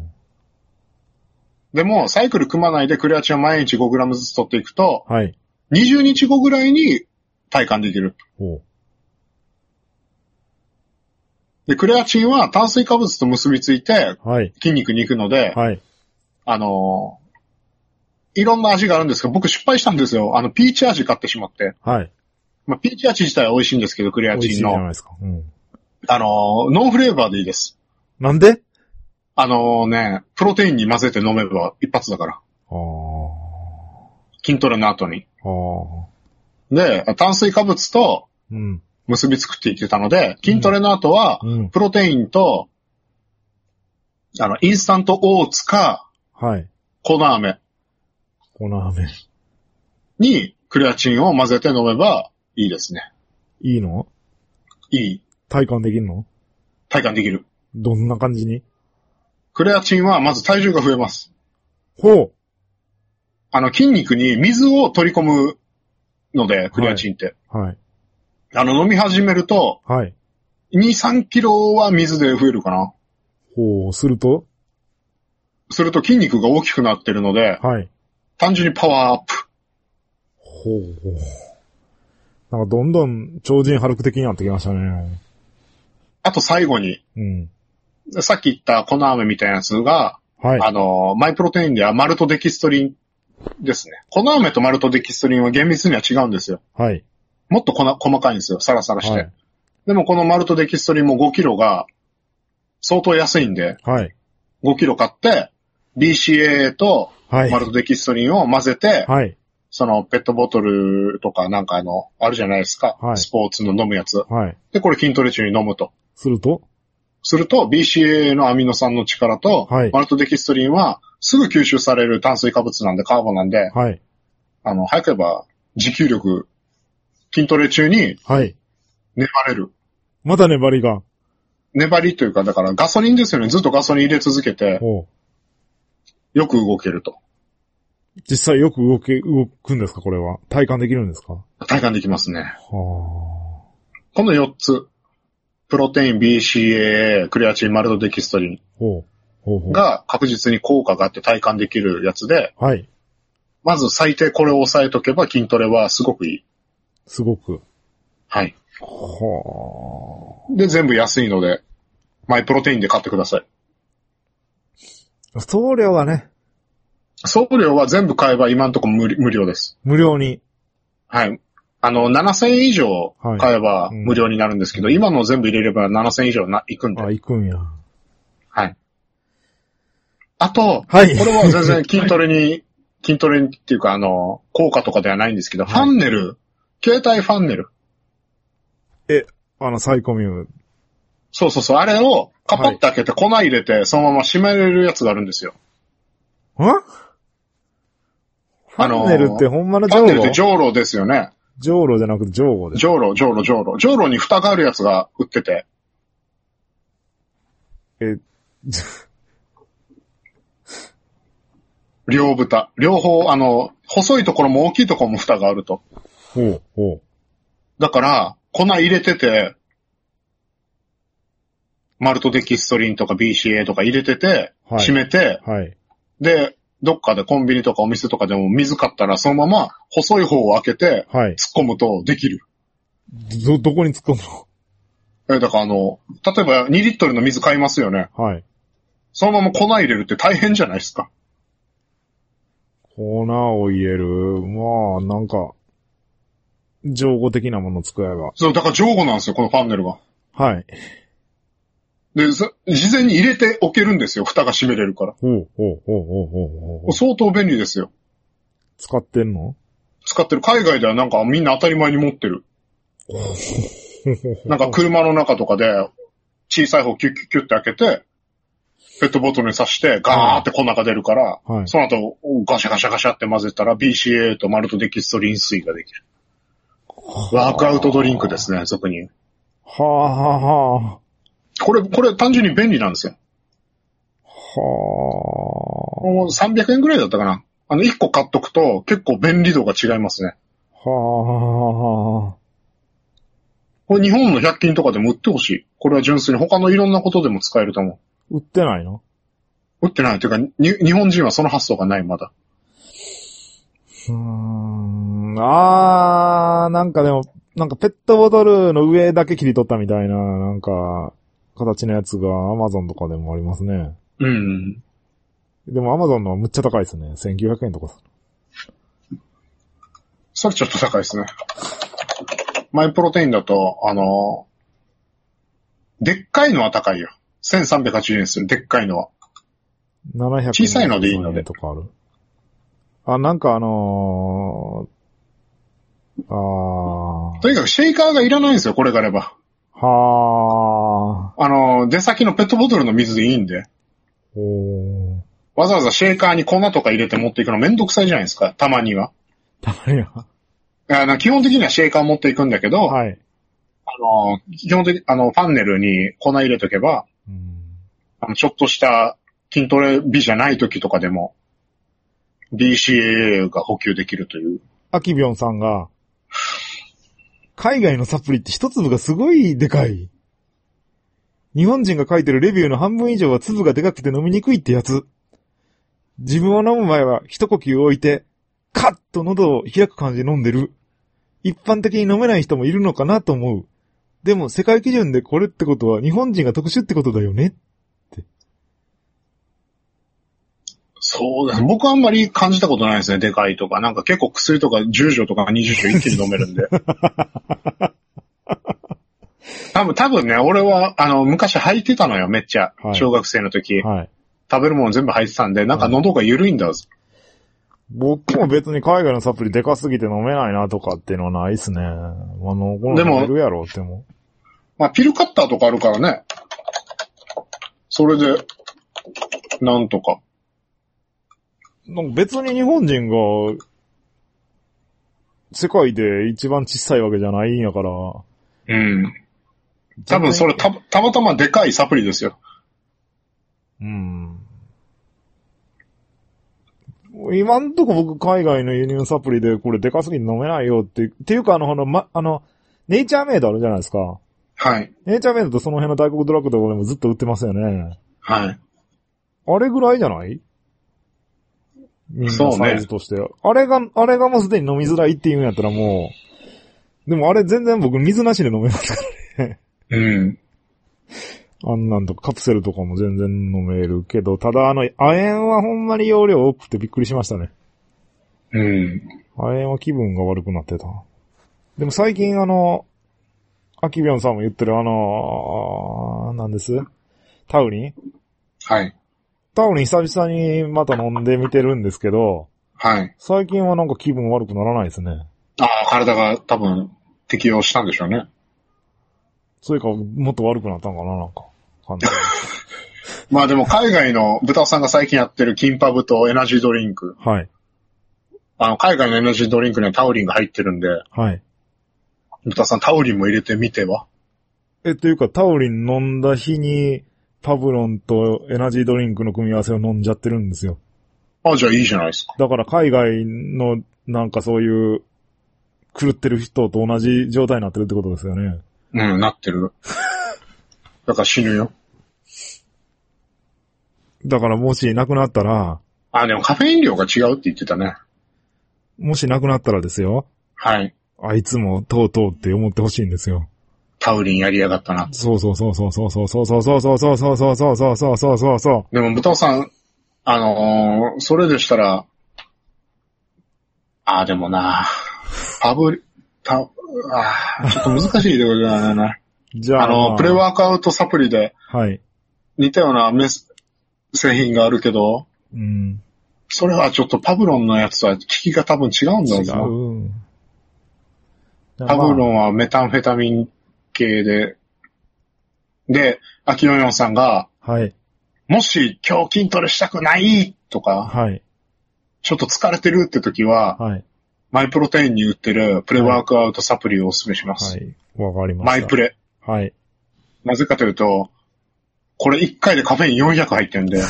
でも、サイクル組まないでクレアチンを毎日 5g ずつ取っていくと、20日後ぐらいに体感できる。で、クレアチンは炭水化物と結びついて、筋肉に行くので、いろんな味があるんですけど、僕失敗したんですよ。ピーチ味買ってしまって。ピーチ味自体は美味しいんですけど、クレアチンの。美味しいじゃないですか。ノンフレーバーでいいです。なんで？プロテインに混ぜて飲めば一発だから。筋トレの後に。で、炭水化物と結びつくって言ってたので、筋トレの後は、プロテインと、インスタントオーツか、粉飴。に、クレアチンを混ぜて飲めばいいですね。いいの？いい。体感できるの？体感できる。どんな感じに？クレアチンはまず体重が増えます。筋肉に水を取り込むので、クレアチンって。飲み始めると、2、3キロは水で増えるかな。すると筋肉が大きくなってるので、単純にパワーアップ。なんかどんどん超人ハルク的になってきましたね。あと最後に、さっき言った粉飴みたいなやつが、マイプロテインではマルトデキストリンですね。粉飴とマルトデキストリンは厳密には違うんですよ。もっと細かいんですよ。サラサラして。でもこのマルトデキストリンも5キロが相当安いんで、5キロ買って、BCAA とマルトデキストリンを混ぜて、そのペットボトルとかなんかあるじゃないですか。スポーツの飲むやつ。で、これ筋トレ中に飲むと。すると BCAA のアミノ酸の力と、マルトデキストリンはすぐ吸収される炭水化物なんで、カーボンなんで、早く言えば持久力、筋トレ中に、粘れる。まだ粘りが。粘りというか、だからガソリンですよね。ずっとガソリン入れ続けて、よく動けると。実際よく動くんですか、これは。体感できるんですか？体感できますね。この4つ。プロテイン、BCAA、クレアチン、マルトデキストリンが確実に効果があって体感できるやつで、まず最低これを押さえとけば筋トレはすごくいい。すごく。で、全部安いので、マイプロテインで買ってください。送料はね。送料は全部買えば今のところ無料です。無料に。7000円以上買えば無料になるんですけど、今の全部入れれば7000円以上いくんで。行くんや。あと、これは全然筋トレっていうか効果とかではないんですけど、ファンネル、携帯ファンネル。サイコミュー。そう。あれをカパッて開けて粉入れて、そのまま閉めれるやつがあるんですよ。ファンネルってほんまのジョウロ？ファンネルってジョウロですよね。ジョウロじゃなくてジョウロです。ジョウロに蓋があるやつが売ってて。両蓋。両方、細いところも大きいところも蓋があると。だから、粉入れてて、マルトデキストリンとか BCA とか入れてて、閉めて、で、どっかでコンビニとかお店とかでも水買ったらそのまま細い方を開けて、突っ込むとできる。どこに突っ込むの？だから例えば2リットルの水買いますよね。そのまま粉入れるって大変じゃないですか。粉を入れる。まあ、なんか、蒸語的なものを作れば。そう、だから蒸語なんですよ、このパネルが。で、事前に入れておけるんですよ。蓋が閉めれるから。相当便利ですよ。使ってんの？使ってる。海外ではなんかみんな当たり前に持ってる。なんか車の中とかで小さい方キュッキュッキュッって開けて、 ペットボトルに刺して、ガーって粉が出るから、はい、その後、ガシャガシャガシャって混ぜたら、BCA とマルトデキストリン水ができる。ワークアウトドリンクですね、俗に言う。 はあはあはあ。 これ単純に便利なんですよ。 はあ。 もう300円ぐらいだったかな。1個買っとくと結構便利度が違いますね。 はあ。 これ日本の100均とかでも売ってほしい。これは純粋に他のいろんなことでも使えると思う。売ってないの？ 売ってない。というか、日本人はその発想がない、まだ。 なんかでも、なんかペットボトルの上だけ切り取ったみたいな、なんか、形のやつが Amazon とかでもありますね。 うん。 でも Amazon のはむっちゃ高いですね。1900円とか。 それちょっと高いですね。マイプロテインだと、でっかいのは高いよ。1380円する、でっかいのは。 700円。 小さいのでいいので。 とかある。なんかとにかくシェイカーがいらないんですよ、これがあれば。 はあ。出先のペットボトルの水でいいんで。わざわざシェイカーに粉とか入れて持っていくのめんどくさいじゃないですか、たまには。 たまには。 基本的にはシェイカー持っていくんだけど、 はい。 基本的に、ファンネルに粉入れとけば、ちょっとした筋トレ日じゃない時とかでも、BCAA が補給できるという。 アキビョンさんが、海外のサプリって一粒がすごいでかい。日本人が書いてるレビューの半分以上は粒がでかくて飲みにくいってやつ。自分を飲む前は一呼吸置いて、カッと喉を開く感じで飲んでる。一般的に飲めない人もいるのかなと思う。でも世界基準でこれってことは日本人が特殊ってことだよねって。 そうだ。僕はあんまり感じたことないですね。でかいとか。なんか結構薬とか10錠とか20錠一気に飲めるんで。多分ね、俺は、昔履いてたのよ、めっちゃ。はい、小学生の時。 はい。 食べるもの全部履いてたんで、なんか喉が緩いんだ。 僕も別に海外のサプリでかすぎて飲めないなとかっていうのはないっすね。でも、るやろっても。 まあ、ピルカッターとかあるからね。それで、なんとか。 なんか別に日本人が、世界で一番小さいわけじゃないんやから。 うん。多分それたまたまでかいサプリですよ。 うん。今んとこ僕海外の輸入サプリでこれでかすぎて飲めないよっていうかネイチャーメイドあるじゃないですか。 はい。 ネイチャーメイドとその辺の大国ドラッグとかでもずっと売ってますよね。 はい。 あれぐらいじゃない？みんなサイズとして。ね、あれがもうすでに飲みづらいっていうんやったらもう、でもあれ全然僕水なしで飲めますからね。 うん。 なんとかカプセルとかも全然飲めるけど、ただ亜鉛はほんまに容量多くてびっくりしましたね。 うん。 亜鉛は気分が悪くなってた。でも最近アキビョンさんも言ってるなんです？タウリン？ はい。 タウリン久々にまた飲んでみてるんですけど、 はい。 最近はなんか気分悪くならないですね。 ああ、体が多分適応したんでしょうね。 それかもっと悪くなったんかな、なんか。 まあでも海外の豚さんが最近やってるキンパブとエナジードリンク。 はい。 海外のエナジードリンクにはタウリンが入ってるんで。 はい。 豚さんタウリンも入れてみては？ というかタウリン飲んだ日にパブロンとエナジードリンクの組み合わせを飲んじゃってるんですよ。 あ、じゃあいいじゃないですか。 だから海外のなんかそういう狂ってる人と同じ状態になってるってことですよね。 うん、なってる。だから死ぬよ。 だからもし亡くなったら。 でもカフェイン量が違うって言ってたね。 もし亡くなったらですよ。 はい。 あいつもとうとうって思ってほしいんですよ。 タウリンやりやがったな。 そう。でも、武藤さん、それでしたら、でもな、ちょっと難しいでございますね。 じゃあ、 プレワークアウトサプリで、 はい。 似たような製品があるけど、 うん。 それはちょっとパブロンのやつは効きが多分違うんだろうな。パブロンはメタンフェタミン系で、アキヨヨンさんが、 はい。 もし今日筋トレしたくないとか、はい。ちょっと疲れてるって時は、はい。マイプロテインに売ってるプレワークアウトサプリをお勧めします。 はい。わかりました。 マイプレ。はい。なぜかというと、これ1回でカフェイン400入ってるんで。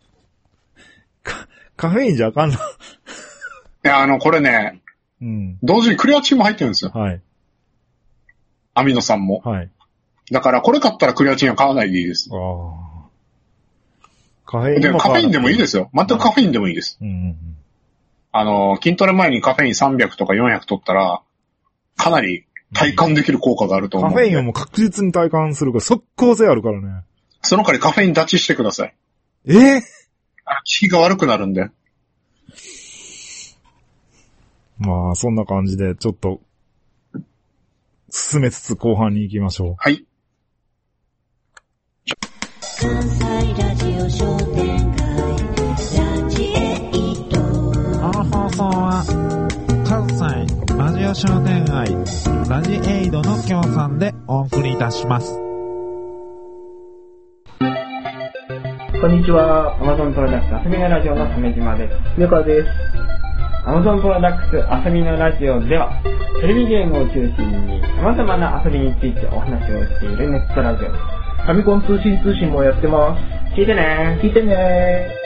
カフェインじゃあかんの？いや、これね、うん。同時にクレアチンも入ってるんですよ。はい。アミノ酸も。はい。だからこれ買ったらクレアチンは買わないでいいです。ああ。カフェインでもカフェインでもいいですよ。全くカフェインでもいいです。うんうんうん、筋トレ前にカフェイン300とか400取ったら、かなり体感できる効果があると思う、 カフェインはもう確実に体感するから即効性あるからね。 その代わりカフェイン立ちしてください。効きが悪くなるんで。 まあ、そんな感じで、ちょっと、進めつつ後半に行きましょう。はい。関西ラジオ商店街ラジエイト。この放送は関西ラジオ商店街ラジエイドの協賛でお送りいたします。 こんにちは。Amazon プロダクツ遊びのラジオの鮫島です。 ぬかです。 Amazon プロダクツ遊びのラジオではテレビゲームを中心に様々な遊びについてお話をしているネットラジオです。 ファミコン通信もやってます。 聞いてね。 聞いてね。